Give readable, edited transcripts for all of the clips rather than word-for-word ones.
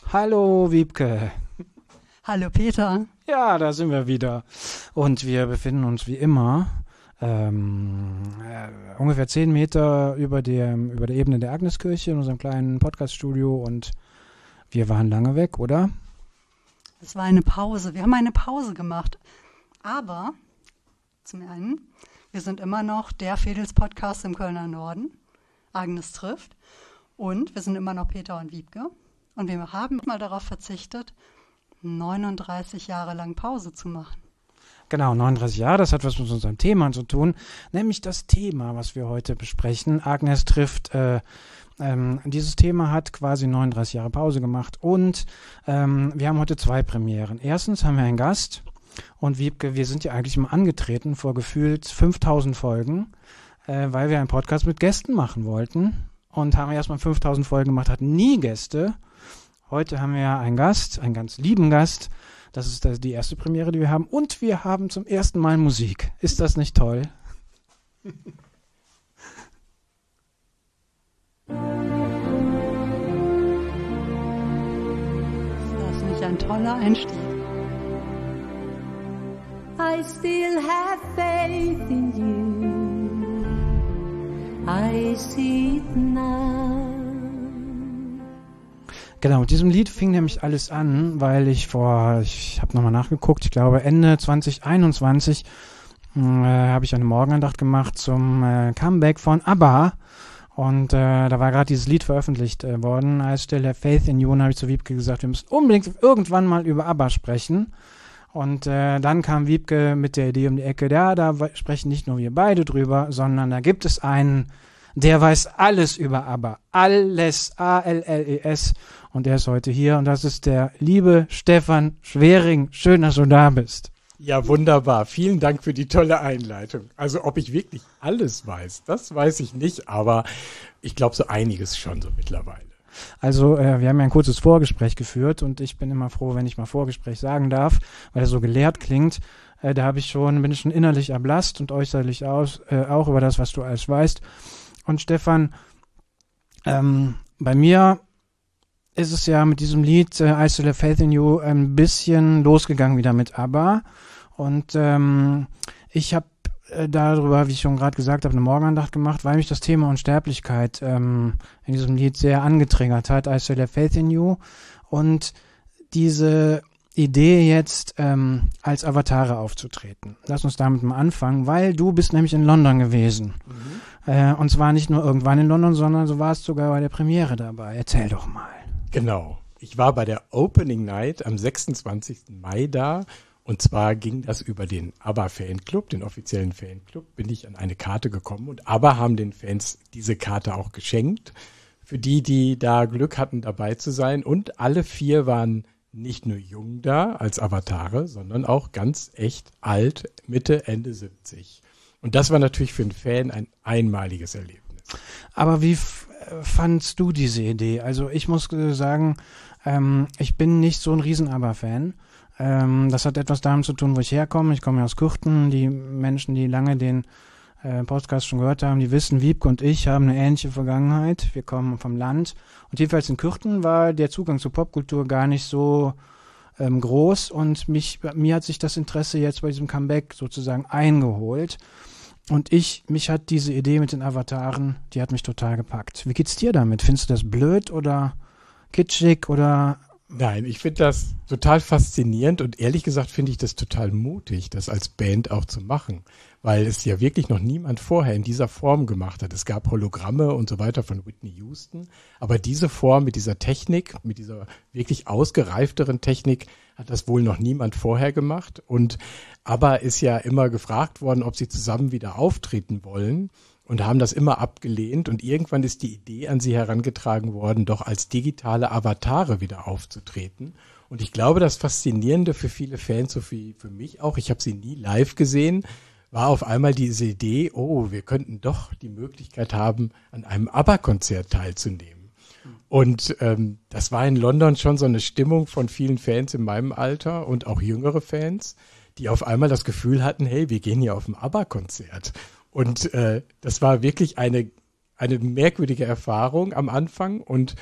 Hallo Wiebke. Hallo Peter. Ja, da sind wir wieder. Und wir befinden uns wie immer ungefähr 10 Meter über der Ebene der Agneskirche in unserem kleinen Podcaststudio und wir waren lange weg, oder? Es war eine Pause. Wir haben eine Pause gemacht. Aber zum einen, wir sind immer noch der Fedels-Podcast im Kölner Norden. Agnes trifft. Und wir sind immer noch Peter und Wiebke. Und wir haben mal darauf verzichtet, 39 Jahre lang Pause zu machen. Genau, 39 Jahre, das hat was mit unserem Thema zu tun, nämlich das Thema, was wir heute besprechen. Agnes trifft, dieses Thema hat quasi 39 Jahre Pause gemacht und wir haben heute 2 Premieren. Erstens haben wir einen Gast und Wiebke, wir sind ja eigentlich immer angetreten vor gefühlt 5000 Folgen, weil wir einen Podcast mit Gästen machen wollten und haben erstmal 5000 Folgen gemacht, hatten nie Gäste. Heute haben wir einen Gast, einen ganz lieben Gast. Das ist die erste Premiere, die wir haben. Und wir haben zum ersten Mal Musik. Ist das nicht toll? Ist das nicht ein toller Einstieg? I still have faith in you. I see it now. Genau, mit diesem Lied fing nämlich alles an, weil ich habe nochmal nachgeguckt, ich glaube Ende 2021 habe ich eine Morgenandacht gemacht zum Comeback von ABBA und da war gerade dieses Lied veröffentlicht worden. I still have faith in you und habe ich zu Wiebke gesagt, wir müssen unbedingt irgendwann mal über ABBA sprechen. Und dann kam Wiebke mit der Idee um die Ecke, ja, da sprechen nicht nur wir beide drüber, sondern da gibt es einen, der weiß alles über ABBA. Alles, A-L-L-E-S. Und der ist heute hier und das ist der liebe Stefan Schwering. Schön, dass du da bist. Ja, wunderbar. Vielen Dank für die tolle Einleitung. Also ob ich wirklich alles weiß, das weiß ich nicht, aber ich glaube so einiges schon so mittlerweile. Also wir haben ja ein kurzes Vorgespräch geführt und ich bin immer froh, wenn ich mal Vorgespräch sagen darf, weil er so gelehrt klingt. Da bin ich schon innerlich erblasst und äußerlich auch über das, was du alles weißt. Und Stefan, bei mir ist es ja mit diesem Lied I Still Have Faith in You ein bisschen losgegangen wieder mit ABBA. Und ich habe darüber, wie ich schon gerade gesagt habe, eine Morgenandacht gemacht, weil mich das Thema Unsterblichkeit in diesem Lied sehr angetriggert hat. I Still Have Faith in You. Und diese Idee jetzt als Avatare aufzutreten. Lass uns damit mal anfangen, weil du bist nämlich in London gewesen. Und zwar nicht nur irgendwann in London, sondern du warst sogar bei der Premiere dabei. Erzähl doch mal. Genau. Ich war bei der Opening Night am 26. Mai da. Und zwar ging das über den ABBA-Fanclub, den offiziellen Fanclub, bin ich an eine Karte gekommen. Und ABBA haben den Fans diese Karte auch geschenkt. Für die da Glück hatten, dabei zu sein. Und alle 4 waren nicht nur jung da als Avatare, sondern auch ganz echt alt, Mitte, Ende 70. Und das war natürlich für einen Fan ein einmaliges Erlebnis. Aber wie fandst du diese Idee? Also ich muss sagen, ich bin nicht so ein Riesen-ABBA-Fan. Das hat etwas damit zu tun, wo ich herkomme. Ich komme ja aus Kürten. Die Menschen, die lange den Podcast schon gehört haben, die wissen, Wiebke und ich haben eine ähnliche Vergangenheit. Wir kommen vom Land. Und jedenfalls in Kürten war der Zugang zur Popkultur gar nicht so groß. Und mir hat sich das Interesse jetzt bei diesem Comeback sozusagen eingeholt. Und mich hat diese Idee mit den Avataren, die hat mich total gepackt. Wie geht's dir damit? Findest du das blöd oder kitschig oder? Nein, ich finde das total faszinierend und ehrlich gesagt finde ich das total mutig, das als Band auch zu machen, weil es ja wirklich noch niemand vorher in dieser Form gemacht hat. Es gab Hologramme und so weiter von Whitney Houston, aber diese Form mit dieser Technik, mit dieser wirklich ausgereifteren Technik hat das wohl noch niemand vorher gemacht und ABBA ist ja immer gefragt worden, ob sie zusammen wieder auftreten wollen. Und haben das immer abgelehnt und irgendwann ist die Idee an sie herangetragen worden, doch als digitale Avatare wieder aufzutreten. Und ich glaube, das Faszinierende für viele Fans, so wie für mich auch, ich habe sie nie live gesehen, war auf einmal diese Idee, oh, wir könnten doch die Möglichkeit haben, an einem ABBA-Konzert teilzunehmen. Und das war in London schon so eine Stimmung von vielen Fans in meinem Alter und auch jüngere Fans, die auf einmal das Gefühl hatten, hey, wir gehen hier auf ein ABBA-Konzert. Und das war wirklich eine merkwürdige Erfahrung am Anfang und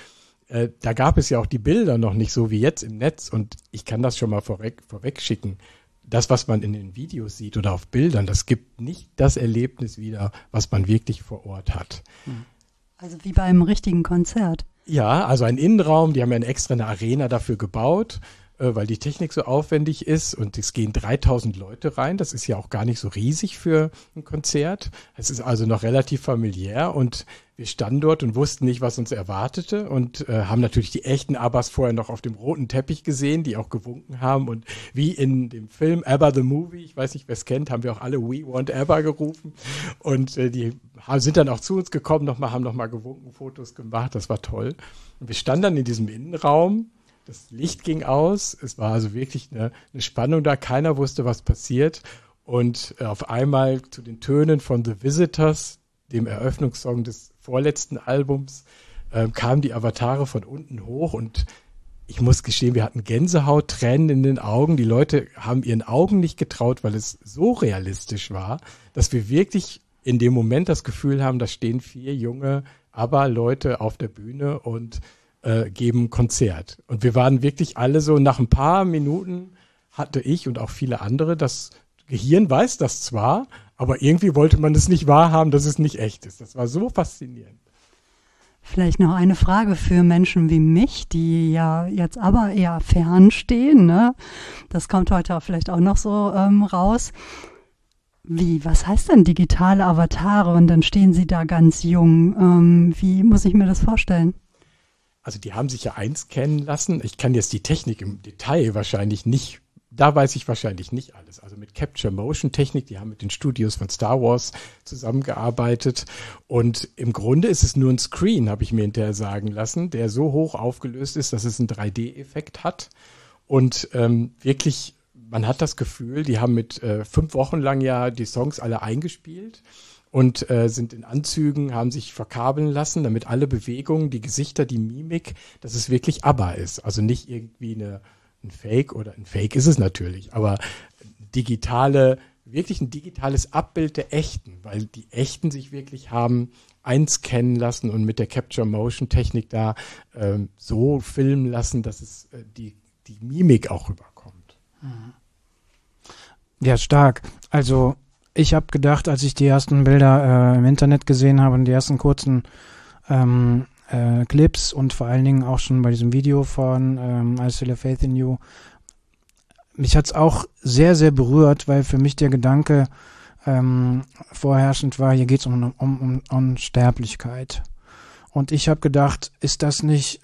da gab es ja auch die Bilder noch nicht so wie jetzt im Netz und ich kann das schon mal vorweg schicken. Das, was man in den Videos sieht oder auf Bildern, das gibt nicht das Erlebnis wieder, was man wirklich vor Ort hat. Also wie bei einem richtigen Konzert. Ja, also ein Innenraum, die haben ja extra eine Arena dafür gebaut, weil die Technik so aufwendig ist und es gehen 3000 Leute rein. Das ist ja auch gar nicht so riesig für ein Konzert. Es ist also noch relativ familiär und wir standen dort und wussten nicht, was uns erwartete und haben natürlich die echten Abbas vorher noch auf dem roten Teppich gesehen, die auch gewunken haben und wie in dem Film ABBA the Movie, ich weiß nicht, wer es kennt, haben wir auch alle We Want ABBA gerufen und die sind dann auch zu uns gekommen, haben nochmal gewunken, Fotos gemacht, das war toll. Und wir standen dann in diesem Innenraum. Das Licht ging aus, es war also wirklich eine Spannung da, keiner wusste, was passiert und auf einmal zu den Tönen von The Visitors, dem Eröffnungssong des vorletzten Albums, kamen die Avatare von unten hoch und ich muss gestehen, wir hatten Gänsehaut, Tränen in den Augen, die Leute haben ihren Augen nicht getraut, weil es so realistisch war, dass wir wirklich in dem Moment das Gefühl haben, da stehen 4 junge ABBA-Leute auf der Bühne und geben Konzert. Und wir waren wirklich alle so, nach ein paar Minuten hatte ich und auch viele andere, das Gehirn weiß das zwar, aber irgendwie wollte man es nicht wahrhaben, dass es nicht echt ist. Das war so faszinierend. Vielleicht noch eine Frage für Menschen wie mich, die ja jetzt aber eher fernstehen, ne? Das kommt heute vielleicht auch noch so raus. Was heißt denn digitale Avatare? Und dann stehen sie da ganz jung. Wie muss ich mir das vorstellen? Also die haben sich ja einscannen lassen. Ich kann jetzt die Technik im Detail wahrscheinlich nicht, da weiß ich wahrscheinlich nicht alles. Also mit Capture Motion Technik, die haben mit den Studios von Star Wars zusammengearbeitet. Und im Grunde ist es nur ein Screen, habe ich mir hinterher sagen lassen, der so hoch aufgelöst ist, dass es einen 3D-Effekt hat. Und wirklich, man hat das Gefühl, die haben mit 5 Wochen lang ja die Songs alle eingespielt. Und sind in Anzügen, haben sich verkabeln lassen, damit alle Bewegungen, die Gesichter, die Mimik, dass es wirklich ABBA ist. Also nicht irgendwie ein Fake oder ein Fake ist es natürlich, aber wirklich ein digitales Abbild der Echten, weil die Echten sich wirklich haben einscannen lassen und mit der Capture Motion Technik da so filmen lassen, dass es die Mimik auch rüberkommt. Ja, stark. Also ich habe gedacht, als ich die ersten Bilder im Internet gesehen habe und die ersten kurzen Clips und vor allen Dingen auch schon bei diesem Video von I Still Have Faith in You, mich hat's auch sehr, sehr berührt, weil für mich der Gedanke vorherrschend war, hier geht's um Unsterblichkeit. Und ich habe gedacht, ist das nicht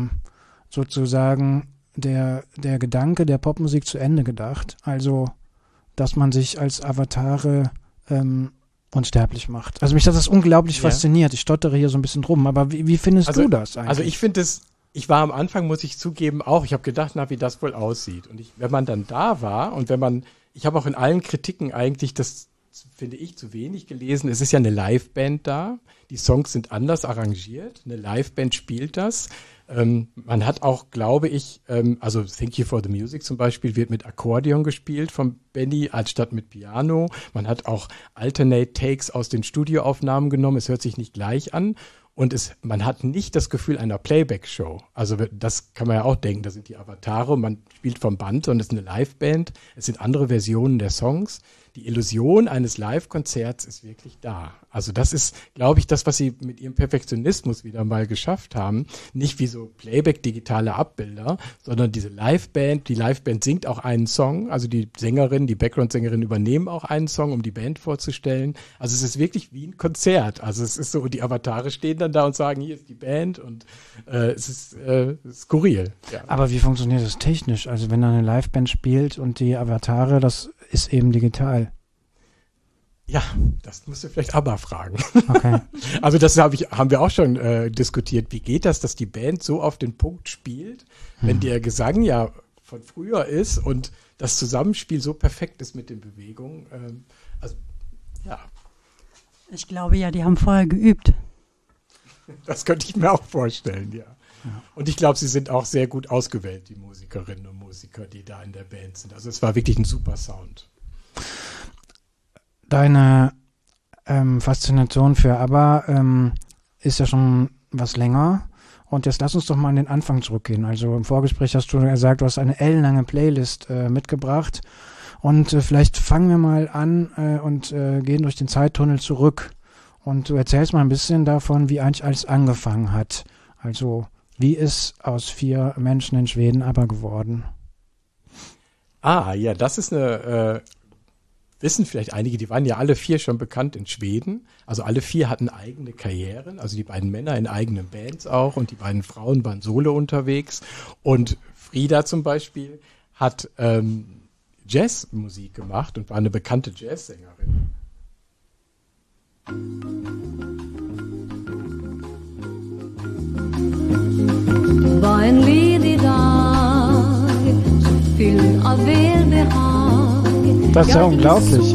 sozusagen der Gedanke der Popmusik zu Ende gedacht? Also dass man sich als Avatare unsterblich macht. Also mich hat das unglaublich fasziniert. Ich stottere hier so ein bisschen drum, aber wie findest du das eigentlich? Also ich finde ich war am Anfang, muss ich zugeben, auch, ich habe gedacht, wie das wohl aussieht. Und wenn man dann da war und ich habe auch in allen Kritiken eigentlich, das finde ich, zu wenig gelesen, es ist ja eine Liveband da, die Songs sind anders arrangiert, eine Liveband spielt das. Man hat auch, glaube ich, also Thank You for the Music zum Beispiel wird mit Akkordeon gespielt von Benny anstatt mit Piano. Man hat auch Alternate Takes aus den Studioaufnahmen genommen. Es hört sich nicht gleich an. Und man hat nicht das Gefühl einer Playback-Show. Also das kann man ja auch denken, das sind die Avatare, man spielt vom Band, sondern es ist eine Liveband. Es sind andere Versionen der Songs. Die Illusion eines Live-Konzerts ist wirklich da. Also das ist, glaube ich, das, was sie mit ihrem Perfektionismus wieder mal geschafft haben. Nicht wie so Playback-digitale Abbilder, sondern diese Liveband. Die Liveband singt auch einen Song. Also die Background-Sängerin übernehmen auch einen Song, um die Band vorzustellen. Also es ist wirklich wie ein Konzert. Also es ist so, die Avatare stehen dann da und sagen, hier ist die Band und es ist skurril. Ja. Aber wie funktioniert das technisch? Also wenn da eine Liveband spielt und die Avatare, das ist eben digital. Ja, das musst du vielleicht ABBA fragen. Okay. Also das haben wir auch schon diskutiert. Wie geht das, dass die Band so auf den Punkt spielt, wenn der Gesang ja von früher ist und das Zusammenspiel so perfekt ist mit den Bewegungen? Ja. Ich glaube ja, die haben vorher geübt. Das könnte ich mir auch vorstellen, ja. Und ich glaube, sie sind auch sehr gut ausgewählt, die Musikerinnen und Musiker, die da in der Band sind. Also es war wirklich ein super Sound. Deine Faszination für ABBA ist ja schon was länger Und jetzt lass uns doch mal an den Anfang zurückgehen. Also im Vorgespräch hast du gesagt, du hast eine ellenlange Playlist mitgebracht. Und vielleicht fangen wir mal an und gehen durch den Zeittunnel zurück. Und du erzählst mal ein bisschen davon, wie eigentlich alles angefangen hat. Also wie ist aus 4 Menschen in Schweden ABBA geworden? Ja, das ist wissen vielleicht einige, die waren ja alle 4 schon bekannt in Schweden. Also alle 4 hatten eigene Karrieren, also die beiden Männer in eigenen Bands auch und die beiden Frauen waren solo unterwegs. Und Frida zum Beispiel hat Jazzmusik gemacht und war eine bekannte Jazzsängerin. Var en ledig dag, så fylld av välbehag. Das ist ja unglaublich.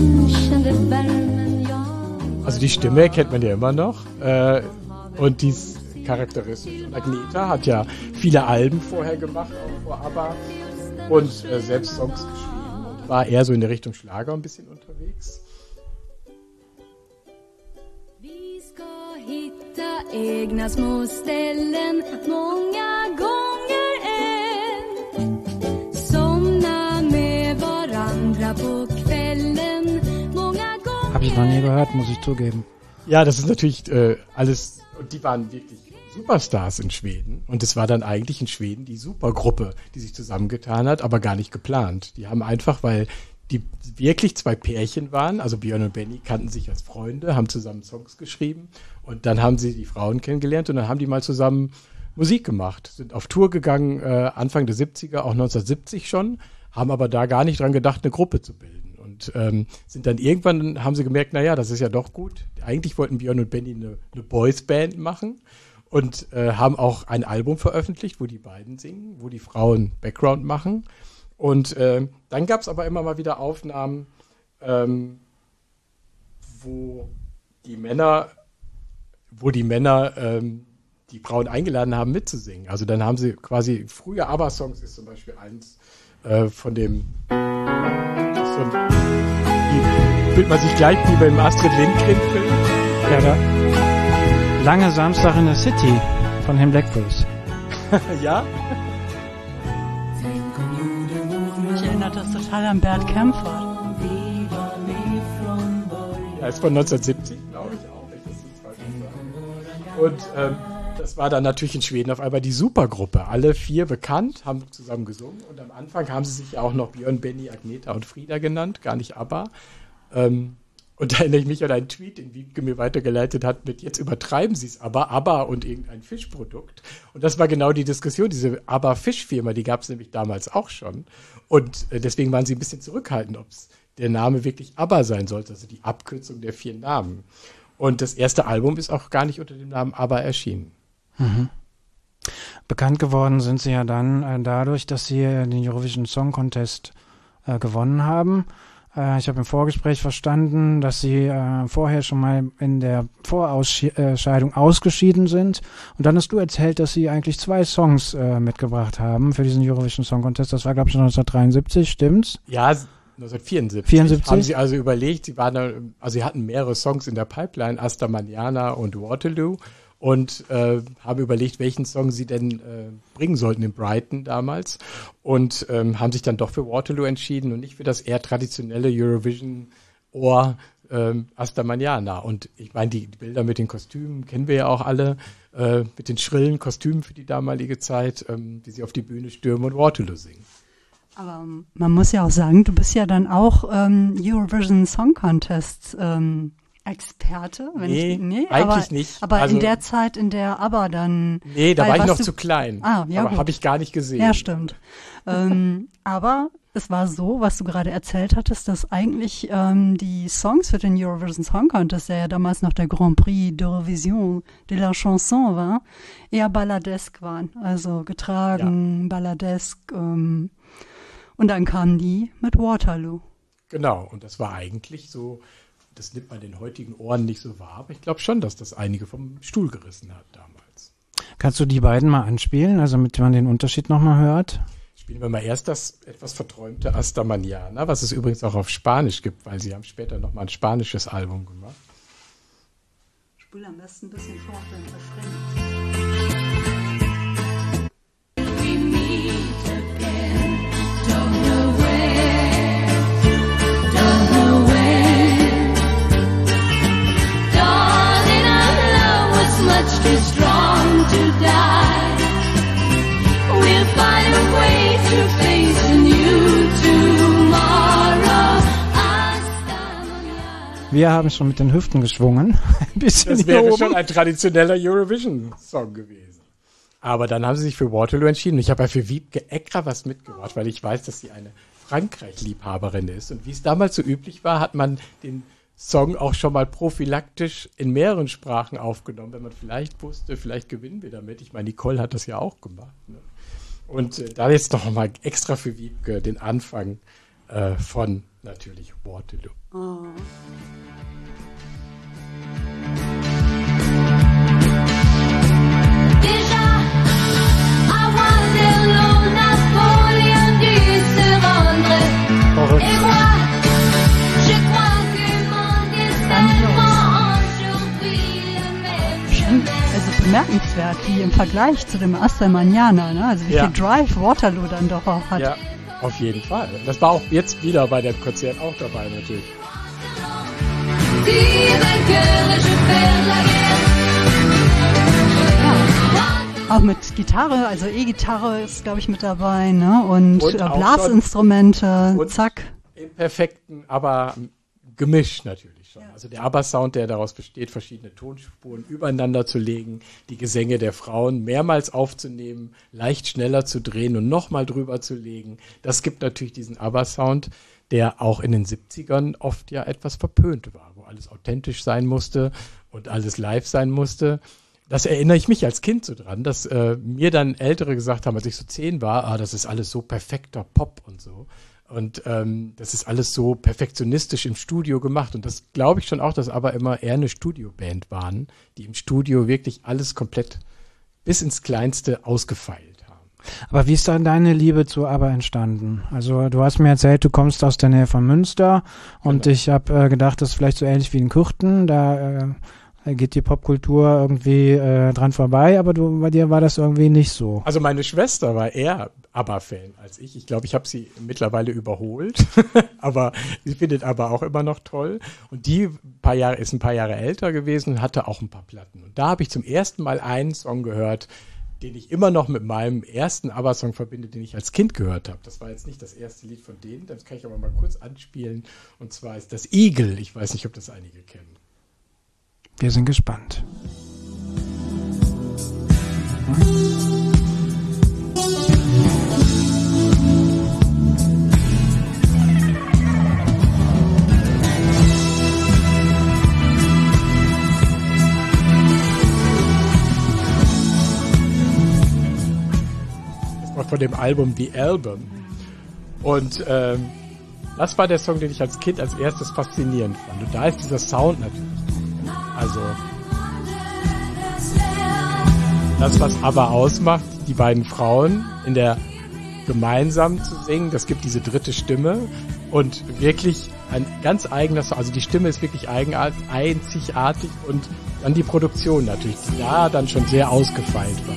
Also die Stimme kennt man ja immer noch und die ist charakteristisch. Und Agneta hat ja viele Alben vorher gemacht, auch vor ABBA und selbst Songs geschrieben und war eher so in der Richtung Schlager ein bisschen unterwegs. Egna små ställen många gånger än somna med varandra på kvällen många gånger. Habe ich noch nie gehört, muss ich zugeben. Ja, das ist natürlich alles, und die waren wirklich Superstars in Schweden und es war dann eigentlich in Schweden die Supergruppe, die sich zusammengetan hat, aber gar nicht geplant. Die haben einfach, weil die wirklich 2 Pärchen waren, also Björn und Benny kannten sich als Freunde, haben zusammen Songs geschrieben und dann haben sie die Frauen kennengelernt und dann haben die mal zusammen Musik gemacht, sind auf Tour gegangen, Anfang der 70er, auch 1970 schon, haben aber da gar nicht dran gedacht, eine Gruppe zu bilden und sind dann irgendwann, haben sie gemerkt, naja, das ist ja doch gut. Eigentlich wollten Björn und Benny eine Boysband machen und haben auch ein Album veröffentlicht, wo die beiden singen, wo die Frauen Background machen. Und dann gab es aber immer mal wieder Aufnahmen, wo die Männer die Frauen eingeladen haben, mitzusingen. Also dann haben sie quasi, frühe ABBA-Songs ist zum Beispiel eins von dem, fühlt man sich gleich wie beim Astrid Lindgren-Film. Ja, da. Lange Samstag in der City von Herrn Blackfoot. Ja? Ich erinnere das total an Bert Kaempfert. Ja, ist von 1970, glaube ich auch. Und das war dann natürlich in Schweden auf einmal die Supergruppe. Alle 4 bekannt, haben zusammen gesungen. Und am Anfang haben sie sich ja auch noch Björn, Benny, Agneta und Frida genannt, gar nicht ABBA. Und da erinnere ich mich an einen Tweet, den Wiebke mir weitergeleitet hat, mit jetzt übertreiben sie es aber, ABBA und irgendein Fischprodukt. Und das war genau die Diskussion, diese ABBA-Fischfirma, die gab es nämlich damals auch schon. Und deswegen waren sie ein bisschen zurückhaltend, ob es der Name wirklich ABBA sein sollte, also die Abkürzung der 4 Namen. Und das erste Album ist auch gar nicht unter dem Namen ABBA erschienen. Mhm. Bekannt geworden sind sie ja dann dadurch, dass sie den Eurovision Song Contest gewonnen haben. Ich habe im Vorgespräch verstanden, dass sie vorher schon mal in der Vorausscheidung ausgeschieden sind. Und dann hast du erzählt, dass sie eigentlich 2 Songs mitgebracht haben für diesen Eurovision Song Contest. Das war, glaube ich, 1973, stimmt's? Ja, 1974. 74? Haben sie also überlegt, sie hatten mehrere Songs in der Pipeline, Asta Manana und Waterloo. Und haben überlegt, welchen Song sie denn bringen sollten in Brighton damals. Und haben sich dann doch für Waterloo entschieden und nicht für das eher traditionelle Eurovision-Ohr Asta Manana. Und ich meine, die Bilder mit den Kostümen kennen wir ja auch alle, mit den schrillen Kostümen für die damalige Zeit, wie sie auf die Bühne stürmen und Waterloo singen. Aber man muss ja auch sagen, du bist ja dann auch Eurovision Song Contest Experte? Eigentlich aber, nicht. Aber also, in der Zeit, in der ABBA dann... Nee, da war ich noch zu klein. Ja, aber habe ich gar nicht gesehen. Ja, stimmt. Aber es war so, was du gerade erzählt hattest, dass eigentlich die Songs für den Eurovision Song Contest, der ja damals noch der Grand Prix d'Eurovision de la Chanson war, eher balladesk waren. Also getragen, balladesk. Und dann kamen die mit Waterloo. Genau, und das war eigentlich so... Das nimmt man den heutigen Ohren nicht so wahr, aber ich glaube schon, dass das einige vom Stuhl gerissen hat damals. Kannst du die beiden mal anspielen, also damit man den Unterschied nochmal hört? Spielen wir mal erst das etwas verträumte Asta Manana, was es übrigens auch auf Spanisch gibt, weil sie haben später nochmal ein spanisches Album gemacht. Spül am besten ein bisschen fort, wenn es Wir haben schon mit den Hüften geschwungen. Ein bisschen Das wäre hier schon oben. ein traditioneller Eurovision-Song gewesen. Aber dann haben sie sich für Waterloo entschieden. Ich habe ja für Wiebke extra was mitgebracht, weil ich weiß, dass sie eine Frankreich-Liebhaberin ist. Und wie es damals so üblich war, hat man den Song auch schon mal prophylaktisch in mehreren Sprachen aufgenommen, wenn man vielleicht wusste, vielleicht gewinnen wir damit. Ich meine, Nicole hat das ja auch gemacht. Ne? Und da jetzt noch mal extra für Wiebke den Anfang von natürlich Waterloo. Oh. Déjà, à Waterloo, Napoléon dut se rendre. Verrückt. Et moi, je crois que mon destin prend aujourd'hui le même Also bemerkenswert, wie im Vergleich zu dem Hasta Mañana, ne? Also wie Ja. viel Drive Waterloo dann doch auch hat. Ja, auf jeden Fall. Das war auch jetzt wieder bei dem Konzert auch dabei natürlich. Du vainqueur et je perds la guerre. Auch mit Gitarre, also E-Gitarre ist, glaube ich, mit dabei, ne? Und Und auch Blasinstrumente, Und- zack. Im perfekten, aber Gemisch natürlich schon. Also der ABBA-Sound, der daraus besteht, verschiedene Tonspuren übereinander zu legen, die Gesänge der Frauen mehrmals aufzunehmen, leicht schneller zu drehen und nochmal drüber zu legen. Das gibt natürlich diesen ABBA-Sound, der auch in den 70ern oft ja etwas verpönt war, wo alles authentisch sein musste und alles live sein musste. Das erinnere ich mich als Kind so dran, dass mir dann Ältere gesagt haben, als ich so 10 war, das ist alles so perfekter Pop und so. Und das ist alles so perfektionistisch im Studio gemacht. Und das glaube ich schon auch, dass aber immer eher eine Studioband waren, die im Studio wirklich alles komplett bis ins Kleinste ausgefeilt haben. Aber wie ist dann deine Liebe zu ABBA entstanden? Also du hast mir erzählt, du kommst aus der Nähe von Münster und Genau. ich habe gedacht, das ist vielleicht so ähnlich wie in Kürten, da geht die Popkultur irgendwie dran vorbei, aber bei dir war das irgendwie nicht so. Also meine Schwester war eher ABBA-Fan als ich. Ich glaube, ich habe sie mittlerweile überholt, aber sie findet ABBA auch immer noch toll. Und die ist ein paar Jahre älter gewesen und hatte auch ein paar Platten. Und da habe ich zum ersten Mal einen Song gehört, den ich immer noch mit meinem ersten ABBA-Song verbinde, den ich als Kind gehört habe. Das war jetzt nicht das erste Lied von denen, das kann ich aber mal kurz anspielen. Und zwar ist das Eagle. Ich weiß nicht, ob das einige kennen. Wir sind gespannt. Das war von dem Album The Album. Und das war der Song, den ich als Kind als erstes faszinierend fand. Und da ist dieser Sound natürlich. Also das, was ABBA ausmacht, die beiden Frauen in der gemeinsam zu singen, das gibt diese dritte Stimme und wirklich ein ganz eigener Song. Also die Stimme ist wirklich einzigartig und dann die Produktion natürlich, die da dann schon sehr ausgefeilt war.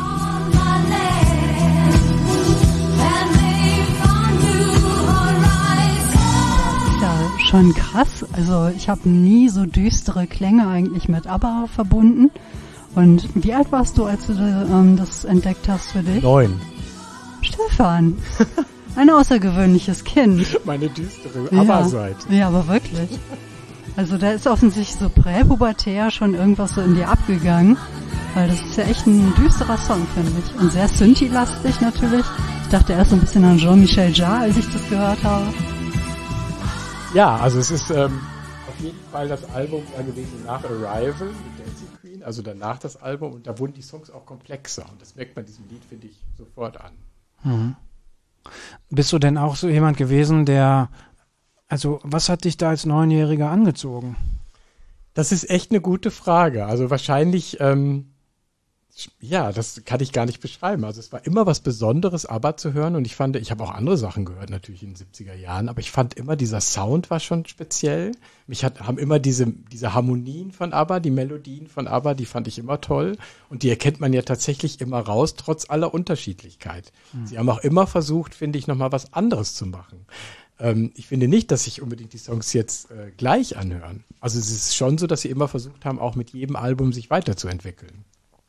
Ja, schon krass. Also ich habe nie so düstere Klänge eigentlich mit ABBA verbunden. Und wie alt warst du, als du das entdeckt hast für dich? 9. Stefan, ein außergewöhnliches Kind. Meine düstere ABBA-Seite. Ja, aber wirklich. Also da ist offensichtlich so präpubertär schon irgendwas so in dir abgegangen. Weil das ist ja echt ein düsterer Song, finde ich. Und sehr Synthi-lastig natürlich. Ich dachte erst ein bisschen an Jean-Michel Jarre, als ich das gehört habe. Ja, also es ist auf jeden Fall das Album da gewesen nach Arrival mit Dancing Queen, also danach das Album und da wurden die Songs auch komplexer und das merkt man diesem Lied, finde ich, sofort an. Mhm. Bist du denn auch so jemand gewesen, also was hat dich da als 9-Jähriger angezogen? Das ist echt eine gute Frage. Also wahrscheinlich, ja, das kann ich gar nicht beschreiben. Also es war immer was Besonderes, ABBA zu hören und ich habe auch andere Sachen gehört natürlich in den 70er Jahren, aber ich fand immer, dieser Sound war schon speziell. Haben immer diese Harmonien von ABBA, die Melodien von ABBA, die fand ich immer toll und die erkennt man ja tatsächlich immer raus, trotz aller Unterschiedlichkeit. Sie haben auch immer versucht, finde ich, nochmal was anderes zu machen. Ich finde nicht, dass sich unbedingt die Songs jetzt gleich anhören. Also es ist schon so, dass sie immer versucht haben, auch mit jedem Album sich weiterzuentwickeln.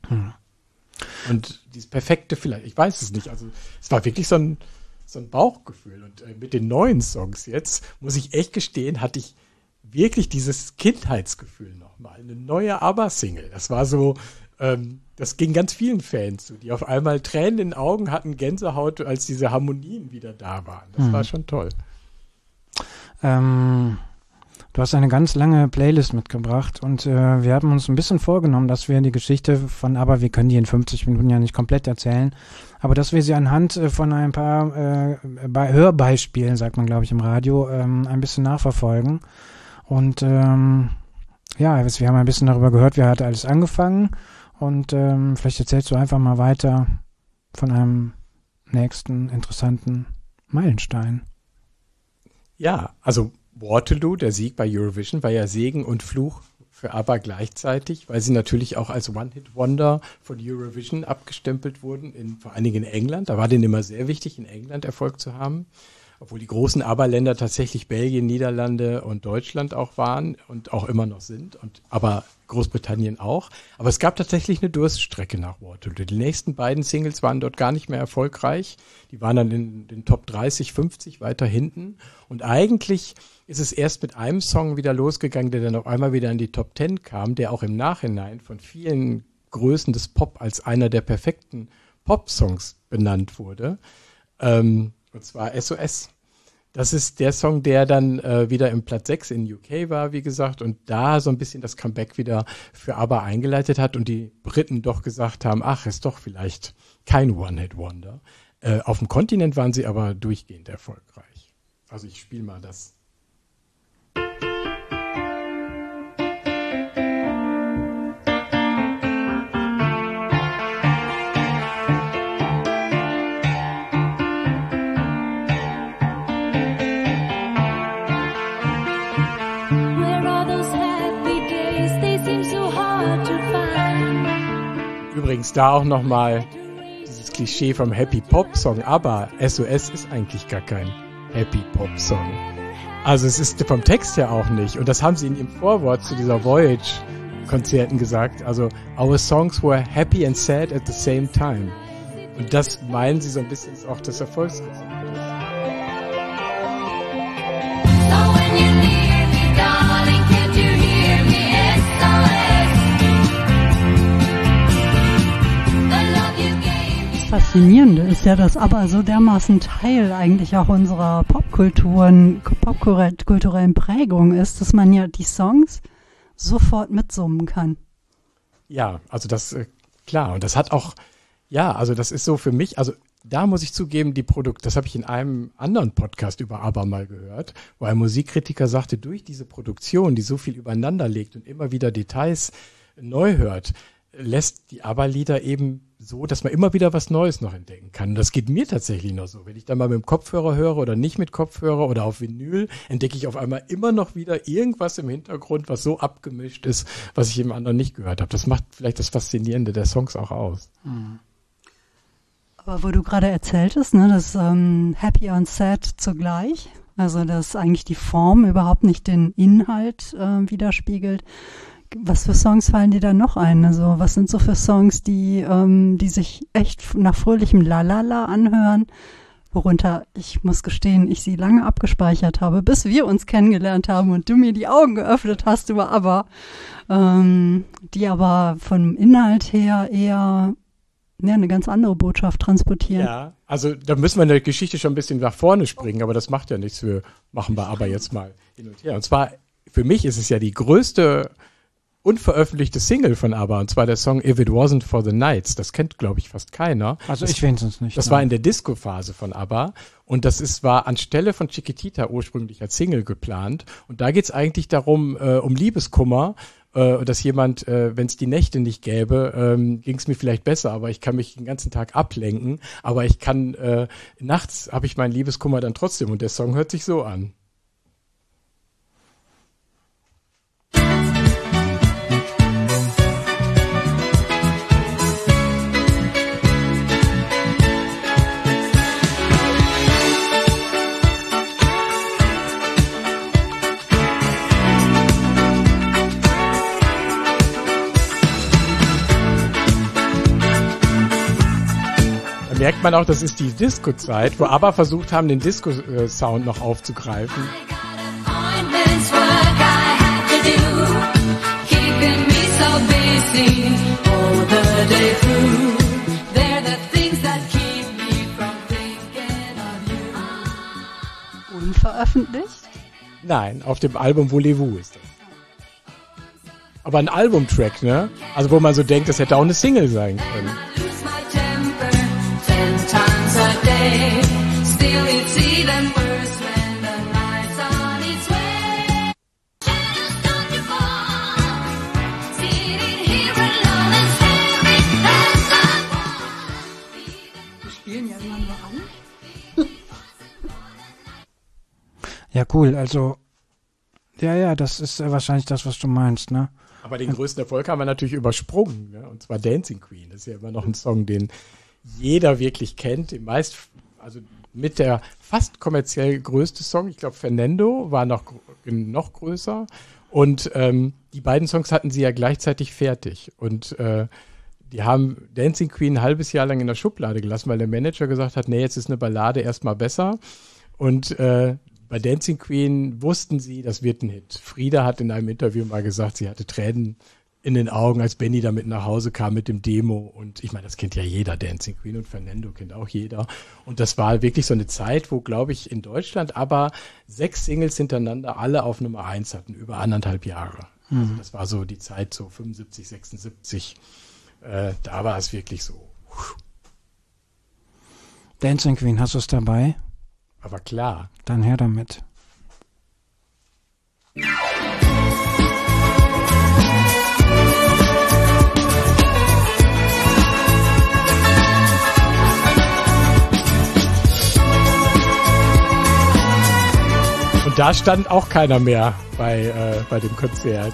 Und dieses Perfekte vielleicht, ich weiß es nicht. Also es war wirklich so ein Bauchgefühl. Und mit den neuen Songs jetzt, muss ich echt gestehen, hatte ich wirklich dieses Kindheitsgefühl nochmal. Eine neue ABBA-Single. Das war so, das ging ganz vielen Fans so, die auf einmal Tränen in den Augen hatten, Gänsehaut, als diese Harmonien wieder da waren. Das war schon toll. Du hast eine ganz lange Playlist mitgebracht und wir haben uns ein bisschen vorgenommen, dass wir die Geschichte von ABBA, wir können die in 50 Minuten ja nicht komplett erzählen, aber dass wir sie anhand von ein paar Hörbeispielen, sagt man glaube ich im Radio, ein bisschen nachverfolgen. Und wir haben ein bisschen darüber gehört, wie hat alles angefangen und vielleicht erzählst du einfach mal weiter von einem nächsten interessanten Meilenstein. Ja, also Waterloo, der Sieg bei Eurovision, war ja Segen und Fluch für ABBA gleichzeitig, weil sie natürlich auch als One-Hit-Wonder von Eurovision abgestempelt wurden, vor allen Dingen in England. Da war denen immer sehr wichtig, in England Erfolg zu haben, obwohl die großen ABBA-Länder tatsächlich Belgien, Niederlande und Deutschland auch waren und auch immer noch sind, aber Großbritannien auch. Aber es gab tatsächlich eine Durststrecke nach Waterloo. Die nächsten beiden Singles waren dort gar nicht mehr erfolgreich. Die waren dann in den Top 30, 50 weiter hinten. Und eigentlich ist es erst mit einem Song wieder losgegangen, der dann auf einmal wieder in die Top 10 kam, der auch im Nachhinein von vielen Größen des Pop als einer der perfekten Pop-Songs benannt wurde. Und zwar SOS. Das ist der Song, der dann wieder im Platz 6 in UK war, wie gesagt, und da so ein bisschen das Comeback wieder für ABBA eingeleitet hat und die Briten doch gesagt haben, ach, ist doch vielleicht kein One-Hit-Wonder. Auf dem Kontinent waren sie aber durchgehend erfolgreich. Also ich spiele mal das. Übrigens da auch nochmal dieses Klischee vom Happy Pop Song, aber SOS ist eigentlich gar kein Happy Pop Song. Also es ist vom Text her auch nicht. Und das haben sie in ihrem Vorwort zu dieser Voyage-Konzerten gesagt. Also our songs were happy and sad at the same time. Und das meinen sie so ein bisschen ist auch das Erfolgsrezept. Das Faszinierende ist ja, dass ABBA so dermaßen Teil eigentlich auch unserer popkulturellen Prägung ist, dass man ja die Songs sofort mitsummen kann. Ja, also das, klar. Und das hat auch, ja, also das ist so für mich, also da muss ich zugeben, das habe ich in einem anderen Podcast über ABBA mal gehört, wo ein Musikkritiker sagte, durch diese Produktion, die so viel übereinander legt und immer wieder Details neu hört, lässt die ABBA-Lieder eben so, dass man immer wieder was Neues noch entdecken kann. Und das geht mir tatsächlich noch so. Wenn ich dann mal mit dem Kopfhörer höre oder nicht mit Kopfhörer oder auf Vinyl, entdecke ich auf einmal immer noch wieder irgendwas im Hintergrund, was so abgemischt ist, was ich im anderen nicht gehört habe. Das macht vielleicht das Faszinierende der Songs auch aus. Aber wo du gerade erzähltest, ne, das Happy und Sad zugleich, also dass eigentlich die Form überhaupt nicht den Inhalt widerspiegelt. Was für Songs fallen dir da noch ein? Also was sind so für Songs, die sich echt nach fröhlichem Lalala anhören, worunter, ich muss gestehen, ich sie lange abgespeichert habe, bis wir uns kennengelernt haben und du mir die Augen geöffnet hast über ABBA, die aber vom Inhalt her eher eine ganz andere Botschaft transportieren. Ja, also da müssen wir in der Geschichte schon ein bisschen nach vorne springen, aber das macht ja nichts. Wir machen bei ABBA jetzt mal hin und her. Und zwar, für mich ist es ja die größte unveröffentlichte Single von ABBA, und zwar der Song If It Wasn't for the Nights. Das kennt, glaube ich, fast keiner. Also ich wenigstens nicht. Das war in der Disco-Phase von ABBA und das war anstelle von Chiquitita ursprünglich als Single geplant. Und da geht es eigentlich darum, um Liebeskummer, dass jemand, wenn es die Nächte nicht gäbe, ging es mir vielleicht besser, aber ich kann mich den ganzen Tag ablenken, aber ich kann, nachts habe ich meinen Liebeskummer dann trotzdem und der Song hört sich so an. Merkt man auch, das ist die Disco-Zeit, wo ABBA versucht haben, den Disco-Sound noch aufzugreifen. I got appointments, work, Nein, auf dem Album Voulez-vous ist das. Aber ein Albumtrack, ne? Also wo man so denkt, das hätte auch eine Single sein können. Lose my temper 10 times a day. Still it's even worse when the night's on its way. Just don't you fall. Sitting here alone and staring at the wall. Wir spielen ja immer nur an. Ja, cool. Also, ja, das ist wahrscheinlich das, was du meinst, ne? Aber den größten Erfolg haben wir natürlich übersprungen, ne? Und zwar Dancing Queen. Das ist ja immer noch ein Song, den jeder wirklich kennt. Also mit der fast kommerziell größte Song. Ich glaube, Fernando war noch größer. Und die beiden Songs hatten sie ja gleichzeitig fertig. Und die haben Dancing Queen ein halbes Jahr lang in der Schublade gelassen, weil der Manager gesagt hat, nee, jetzt ist eine Ballade erstmal besser. Und bei Dancing Queen wussten sie, das wird ein Hit. Frida hat in einem Interview mal gesagt, sie hatte Tränen in den Augen, als Benny damit nach Hause kam mit dem Demo. Und ich meine, das kennt ja jeder, Dancing Queen, und Fernando kennt auch jeder. Und das war wirklich so eine Zeit, wo, glaube ich, in Deutschland aber 6 Singles hintereinander alle auf Nummer 1 hatten, über 1,5 Jahre. Also das war so die Zeit, so 75, 76. Da war es wirklich so. Dancing Queen, hast du es dabei? Aber klar. Dann her damit. Und da stand auch keiner mehr bei dem Konzert.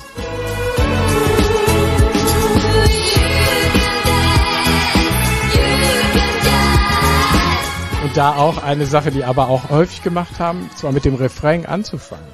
Und da auch eine Sache, die aber auch häufig gemacht haben, zwar mit dem Refrain anzufangen.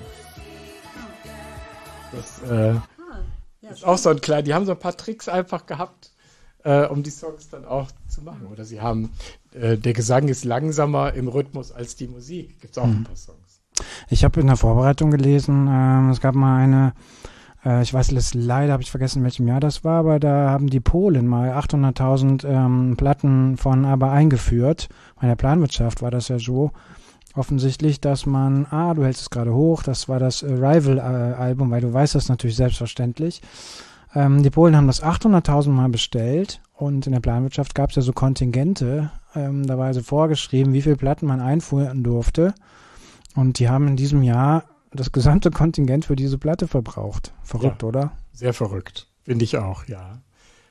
Das ist auch so ein kleiner, die haben so ein paar Tricks einfach gehabt, um die Songs dann auch zu machen. Oder sie haben, der Gesang ist langsamer im Rhythmus als die Musik. Gibt es auch ein paar Songs. Ich habe in der Vorbereitung gelesen, es gab mal eine, ich weiß leider, habe ich vergessen, in welchem Jahr das war, aber da haben die Polen mal 800.000 Platten von ABBA eingeführt. Bei der Planwirtschaft war das ja so offensichtlich, dass man, du hältst es gerade hoch, das war das Rival-Album, weil du weißt das natürlich selbstverständlich. Die Polen haben das 800.000 Mal bestellt und in der Planwirtschaft gab es ja so Kontingente, da war also vorgeschrieben, wie viele Platten man einführen durfte. Und die haben in diesem Jahr das gesamte Kontingent für diese Platte verbraucht. Verrückt, ja, oder? Sehr verrückt. Finde ich auch, ja.